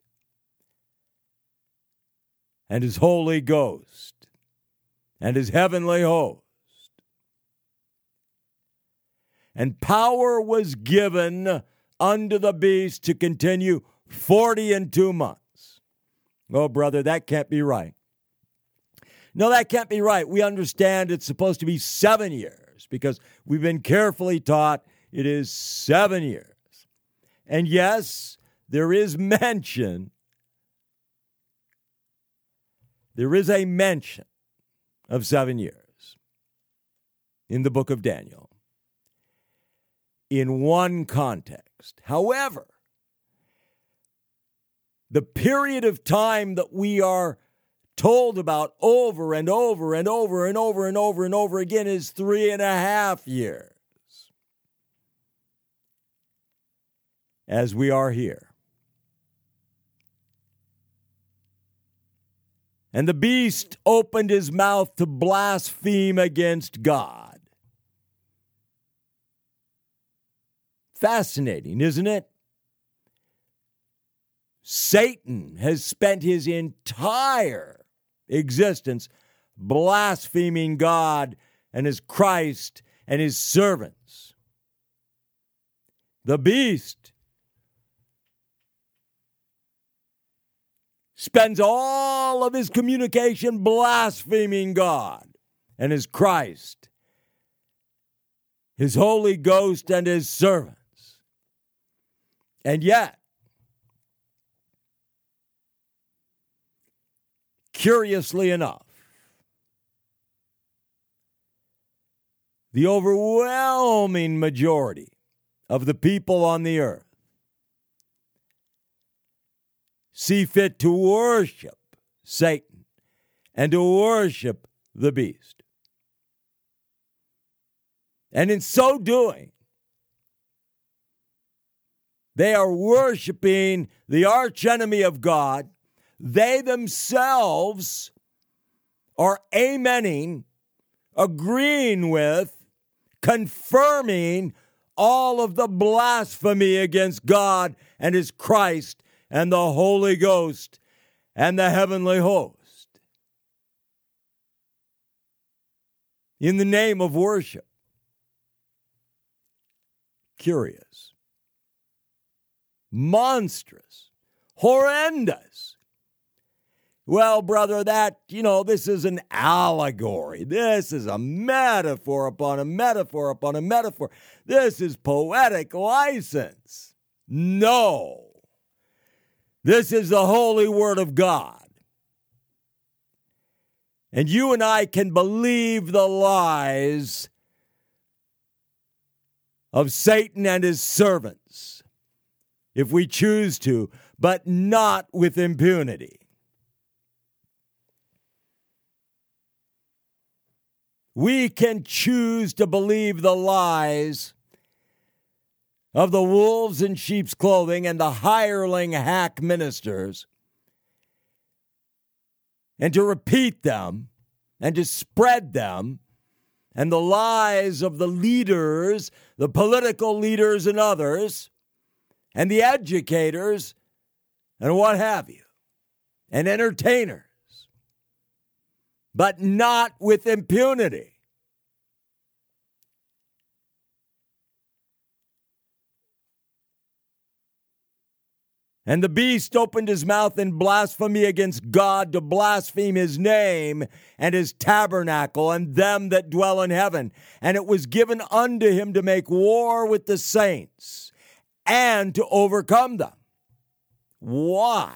A: and his Holy Ghost and his heavenly host. And power was given unto the beast to continue 42 months. Oh, brother, that can't be right. No, that can't be right. We understand it's supposed to be 7 years because we've been carefully taught it is 7 years. And yes, there is mention. There is a mention of 7 years in the book of Daniel in one context. However, the period of time that we are told about over and over and over and over and over and over again is 3.5 years. As we are here. And the beast opened his mouth to blaspheme against God. Fascinating, isn't it? Satan has spent his entire existence blaspheming God and his Christ and his servants. The beast spends all of his communication blaspheming God and his Christ, his Holy Ghost, and his servants. And yet, curiously enough, the overwhelming majority of the people on the earth see fit to worship Satan and to worship the beast. And in so doing, they are worshiping the archenemy of God. They themselves are amening, agreeing with, confirming all of the blasphemy against God and his Christ and the Holy Ghost and the heavenly host in the name of worship. Curious, monstrous, horrendous. Well, brother, this is an allegory. This is a metaphor upon a metaphor upon a metaphor. This is poetic license. No. This is the holy word of God. And you and I can believe the lies of Satan and his servants if we choose to, but not with impunity. We can choose to believe the lies of the wolves in sheep's clothing and the hireling hack ministers, and to repeat them and to spread them, and the lies of the leaders, the political leaders and others, and the educators, and what have you, and entertainers, but not with impunity. And the beast opened his mouth in blasphemy against God to blaspheme his name and his tabernacle and them that dwell in heaven. And it was given unto him to make war with the saints and to overcome them. Why?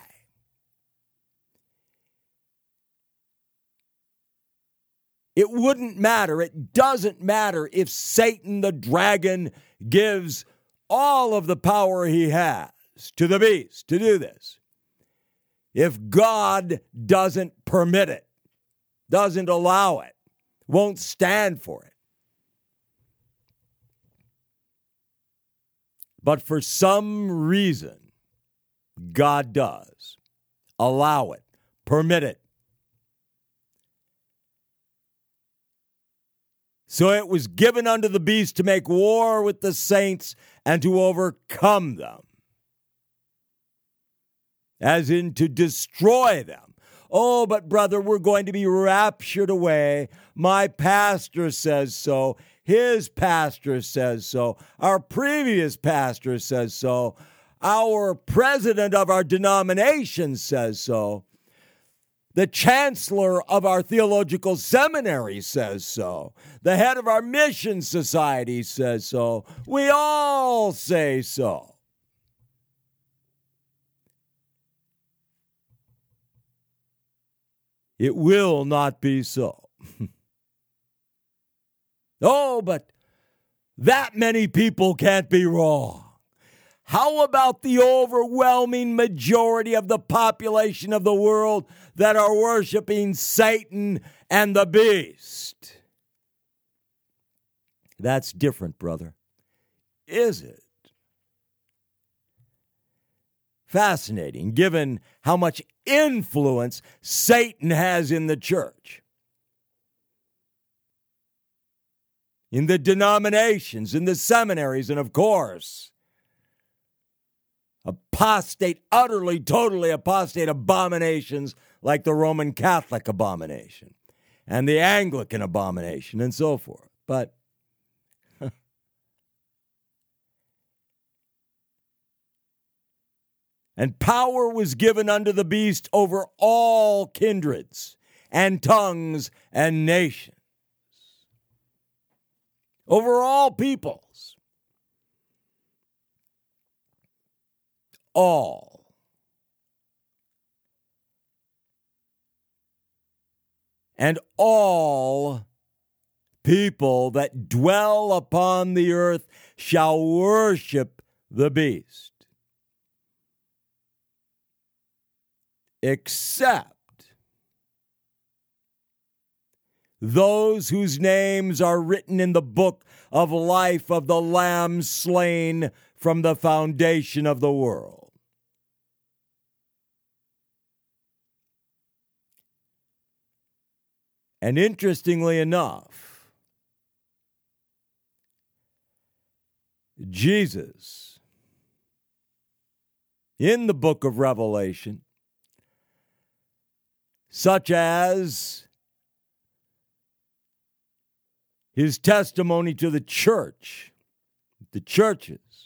A: It wouldn't matter. It doesn't matter if Satan the dragon gives all of the power he has to the beast to do this. If God doesn't permit it, doesn't allow it, won't stand for it. But for some reason, God does allow it, permit it. So it was given unto the beast to make war with the saints and to overcome them. As in to destroy them. Oh, but brother, we're going to be raptured away. My pastor says so. His pastor says so. Our previous pastor says so. Our president of our denomination says so. The chancellor of our theological seminary says so. The head of our mission society says so. We all say so. It will not be so. Oh, but that many people can't be wrong. How about the overwhelming majority of the population of the world that are worshiping Satan and the beast? That's different, brother. Is it? Fascinating, given how much influence Satan has in the church, in the denominations, in the seminaries, and of course, apostate, utterly, totally apostate abominations like the Roman Catholic abomination and the Anglican abomination and so forth. But and power was given unto the beast over all kindreds and tongues and nations, over all peoples. All. And all people that dwell upon the earth shall worship the beast, except those whose names are written in the book of life of the Lamb slain from the foundation of the world. And interestingly enough, Jesus, in the book of Revelation, such as his testimony to the church, the churches,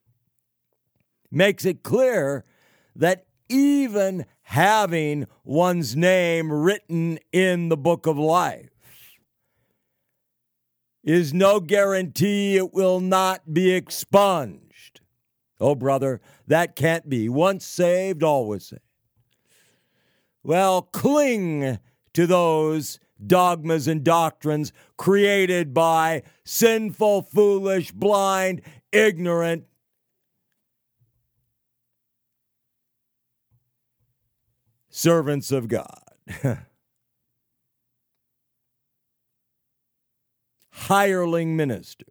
A: makes it clear that even having one's name written in the book of life is no guarantee it will not be expunged. Oh, brother, that can't be. Once saved, always saved. Well, cling to those dogmas and doctrines created by sinful, foolish, blind, ignorant servants of God. Hireling ministers,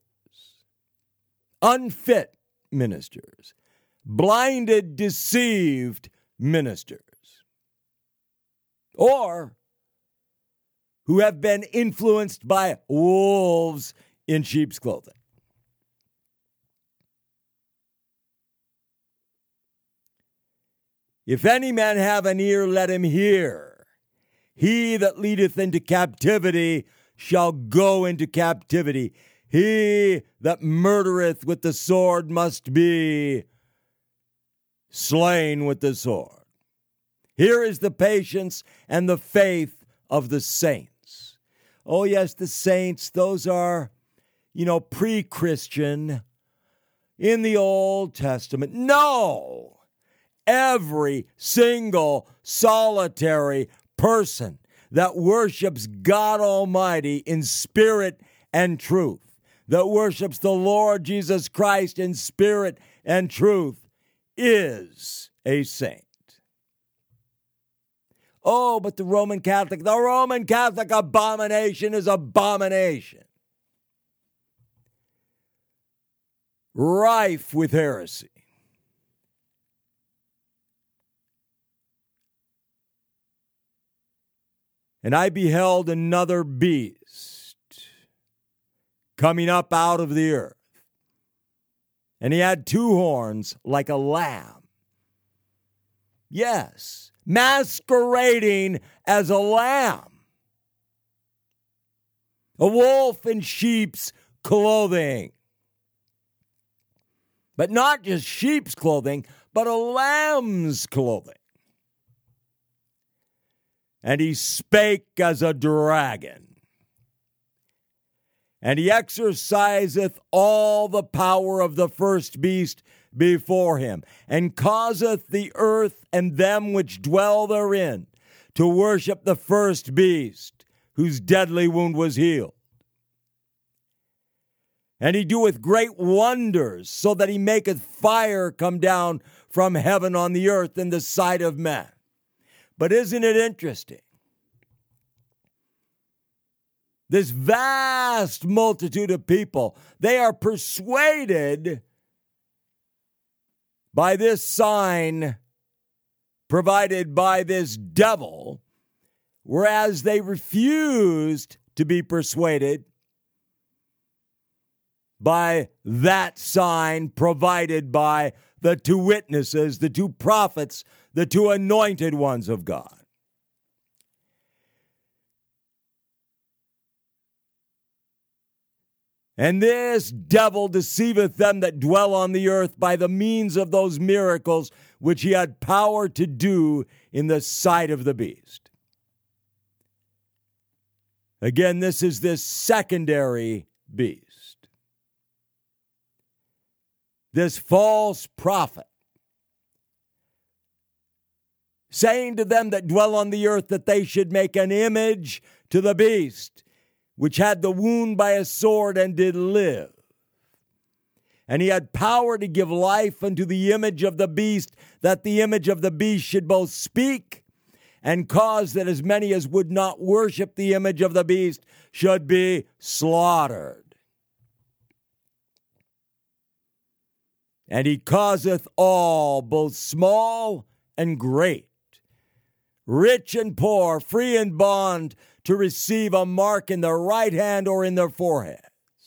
A: unfit ministers, blinded, deceived ministers, or who have been influenced by wolves in sheep's clothing. If any man have an ear, let him hear. He that leadeth into captivity shall go into captivity. He that murdereth with the sword must be slain with the sword. Here is the patience and the faith of the saints. Oh, yes, the saints, those are, pre-Christian in the Old Testament. No! Every single solitary person that worships God Almighty in spirit and truth, that worships the Lord Jesus Christ in spirit and truth, is a saint. Oh, but the Roman Catholic abomination is abomination. Rife with heresy. And I beheld another beast coming up out of the earth. And he had two horns like a lamb. Yes, masquerading as a lamb. A wolf in sheep's clothing. But not just sheep's clothing, but a lamb's clothing. And he spake as a dragon. And he exerciseth all the power of the first beast before him, and causeth the earth and them which dwell therein to worship the first beast, whose deadly wound was healed. And he doeth great wonders, so that he maketh fire come down from heaven on the earth in the sight of men. But isn't it interesting? This vast multitude of people, they are persuaded by this sign provided by this devil, whereas they refused to be persuaded by that sign provided by the two witnesses, the two prophets, the two anointed ones of God. And this devil deceiveth them that dwell on the earth by the means of those miracles which he had power to do in the sight of the beast. Again, this is this secondary beast. This false prophet, saying to them that dwell on the earth that they should make an image to the beast, which had the wound by a sword and did live. And he had power to give life unto the image of the beast, that the image of the beast should both speak and cause that as many as would not worship the image of the beast should be slaughtered. And he causeth all, both small and great, rich and poor, free and bond, to receive a mark in their right hand or in their foreheads.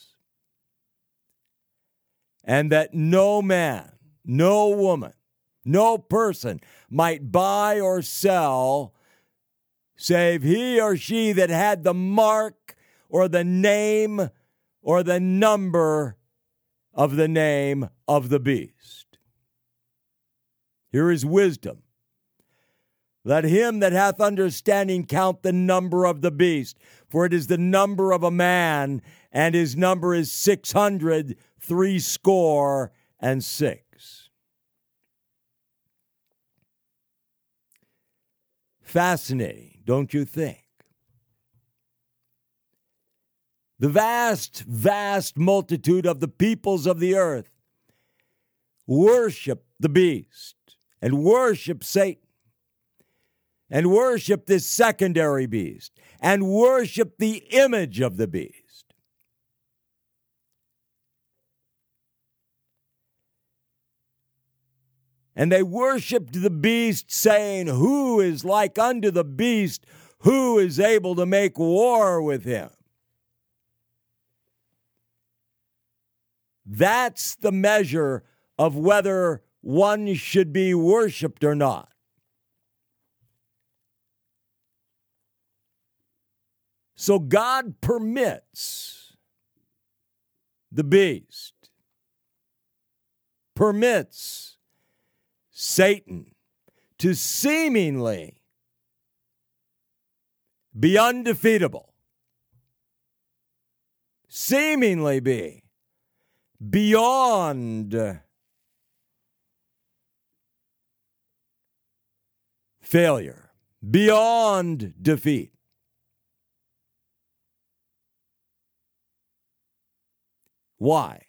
A: And that no man, no woman, no person might buy or sell, save he or she that had the mark or the name or the number of the name of the beast. Here is wisdom. Let him that hath understanding count the number of the beast, for it is the number of a man, and his number is 666. Fascinating, don't you think? The vast, vast multitude of the peoples of the earth worship the beast and worship Satan, and worship this secondary beast, and worship the image of the beast. And they worshiped the beast, saying, who is like unto the beast? Who is able to make war with him? That's the measure of whether one should be worshiped or not. So God permits the beast, permits Satan to seemingly be undefeatable, seemingly be beyond failure, beyond defeat. Why?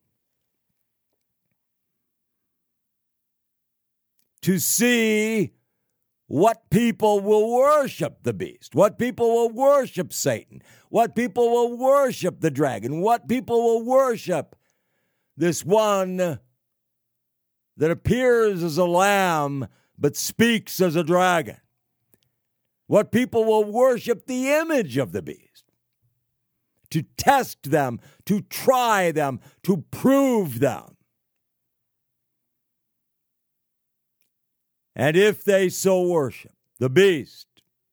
A: To see what people will worship the beast, what people will worship Satan, what people will worship the dragon, what people will worship this one that appears as a lamb but speaks as a dragon. What people will worship the image of the beast. To test them, to try them, to prove them. And if they so worship the beast,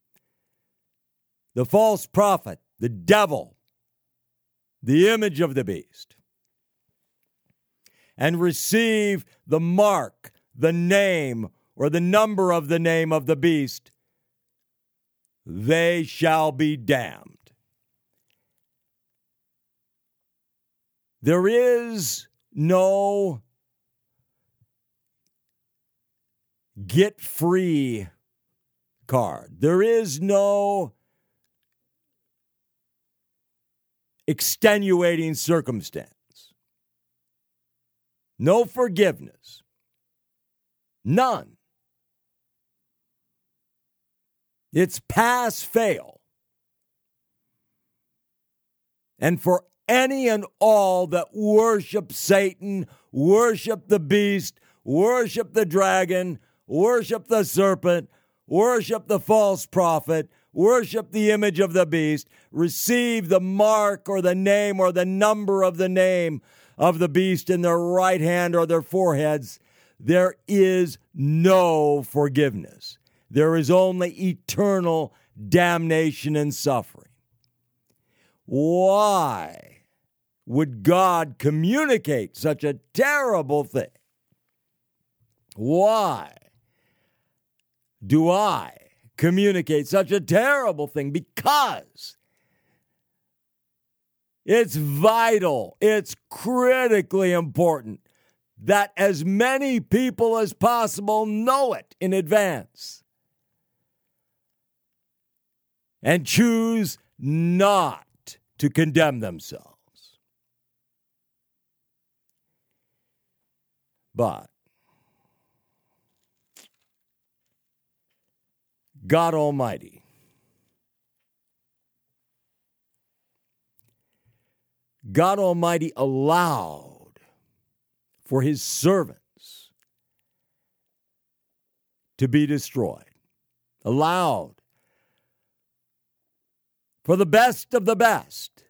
A: the false prophet, the devil, the image of the beast, and receive the mark, the name, or the number of the name of the beast, they shall be damned. There is no get-free card. There is no extenuating circumstance. No forgiveness. None. It's pass fail. And for any and all that worship Satan, worship the beast, worship the dragon, worship the serpent, worship the false prophet, worship the image of the beast, receive the mark or the name or the number of the name of the beast in their right hand or their foreheads, there is no forgiveness. There is only eternal damnation and suffering. Why would God communicate such a terrible thing? Why do I communicate such a terrible thing? Because it's vital, it's critically important that as many people as possible know it in advance and choose not to condemn themselves. But God Almighty, God Almighty allowed for his servants to be destroyed, allowed for the best of the best,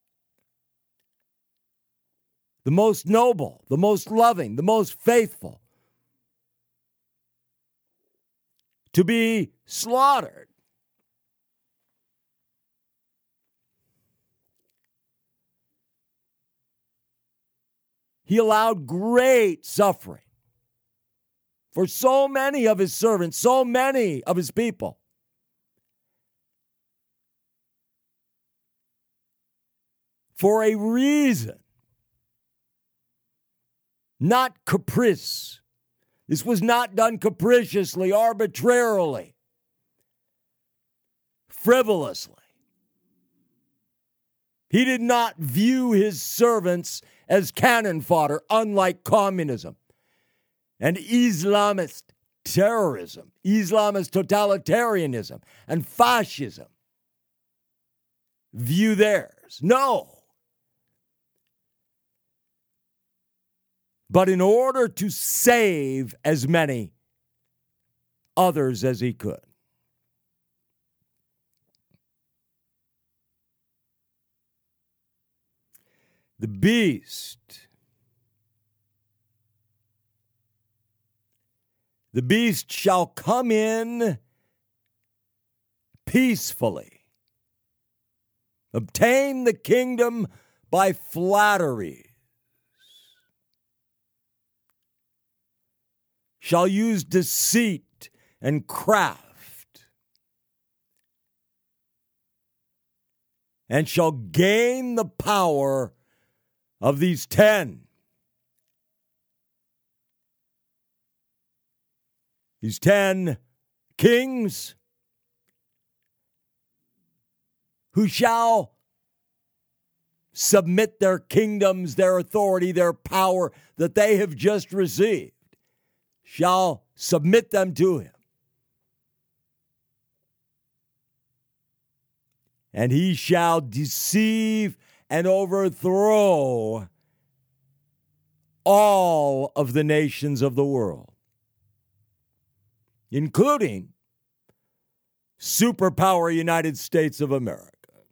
A: the most noble, the most loving, the most faithful, to be slaughtered. He allowed great suffering for so many of his servants, so many of his people. For a reason, not caprice. This was not done capriciously, arbitrarily, frivolously. He did not view his servants as cannon fodder, unlike communism and Islamist terrorism, Islamist totalitarianism, and fascism view theirs. No. But in order to save as many others as he could, the beast shall come in peacefully, obtain the kingdom by flattery, shall use deceit and craft, and shall gain the power of these 10. These 10 kings who shall submit their kingdoms, their authority, their power that they have just received, shall submit them to him. And he shall deceive and overthrow all of the nations of the world, including superpower United States of America.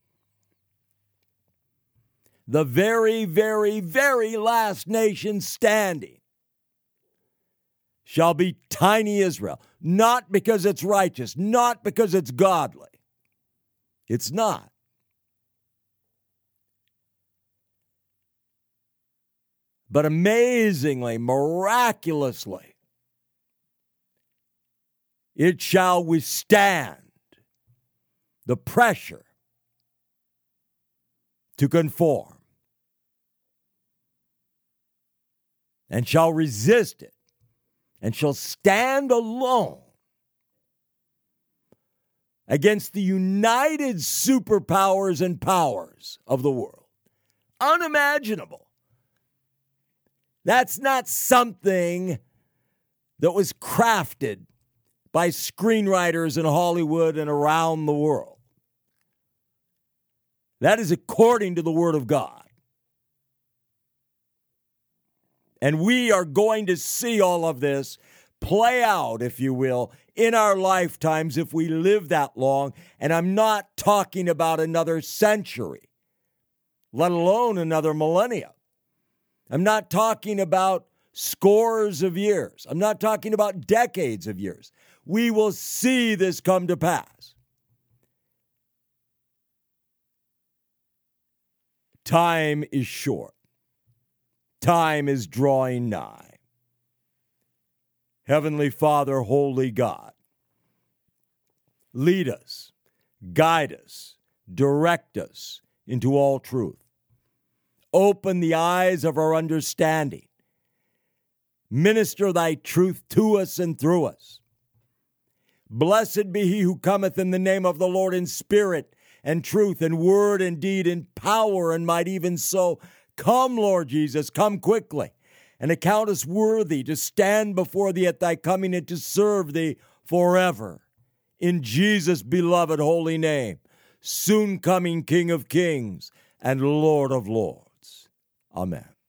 A: The very, very, very last nation standing shall be tiny Israel, not because it's righteous, not because it's godly. It's not. But amazingly, miraculously, it shall withstand the pressure to conform and shall resist it and shall stand alone against the united superpowers and powers of the world. Unimaginable. That's not something that was crafted by screenwriters in Hollywood and around the world. That is according to the Word of God. And we are going to see all of this play out, if you will, in our lifetimes if we live that long. And I'm not talking about another century, let alone another millennia. I'm not talking about scores of years. I'm not talking about decades of years. We will see this come to pass. Time is short. Time is drawing nigh. Heavenly Father, Holy God, lead us, guide us, direct us into all truth. Open the eyes of our understanding. Minister thy truth to us and through us. Blessed be he who cometh in the name of the Lord in spirit and truth and word and deed and power and might, even so. Come, Lord Jesus, come quickly, and account us worthy to stand before thee at thy coming and to serve thee forever. In Jesus' beloved holy name, soon coming King of kings and Lord of lords. Amen.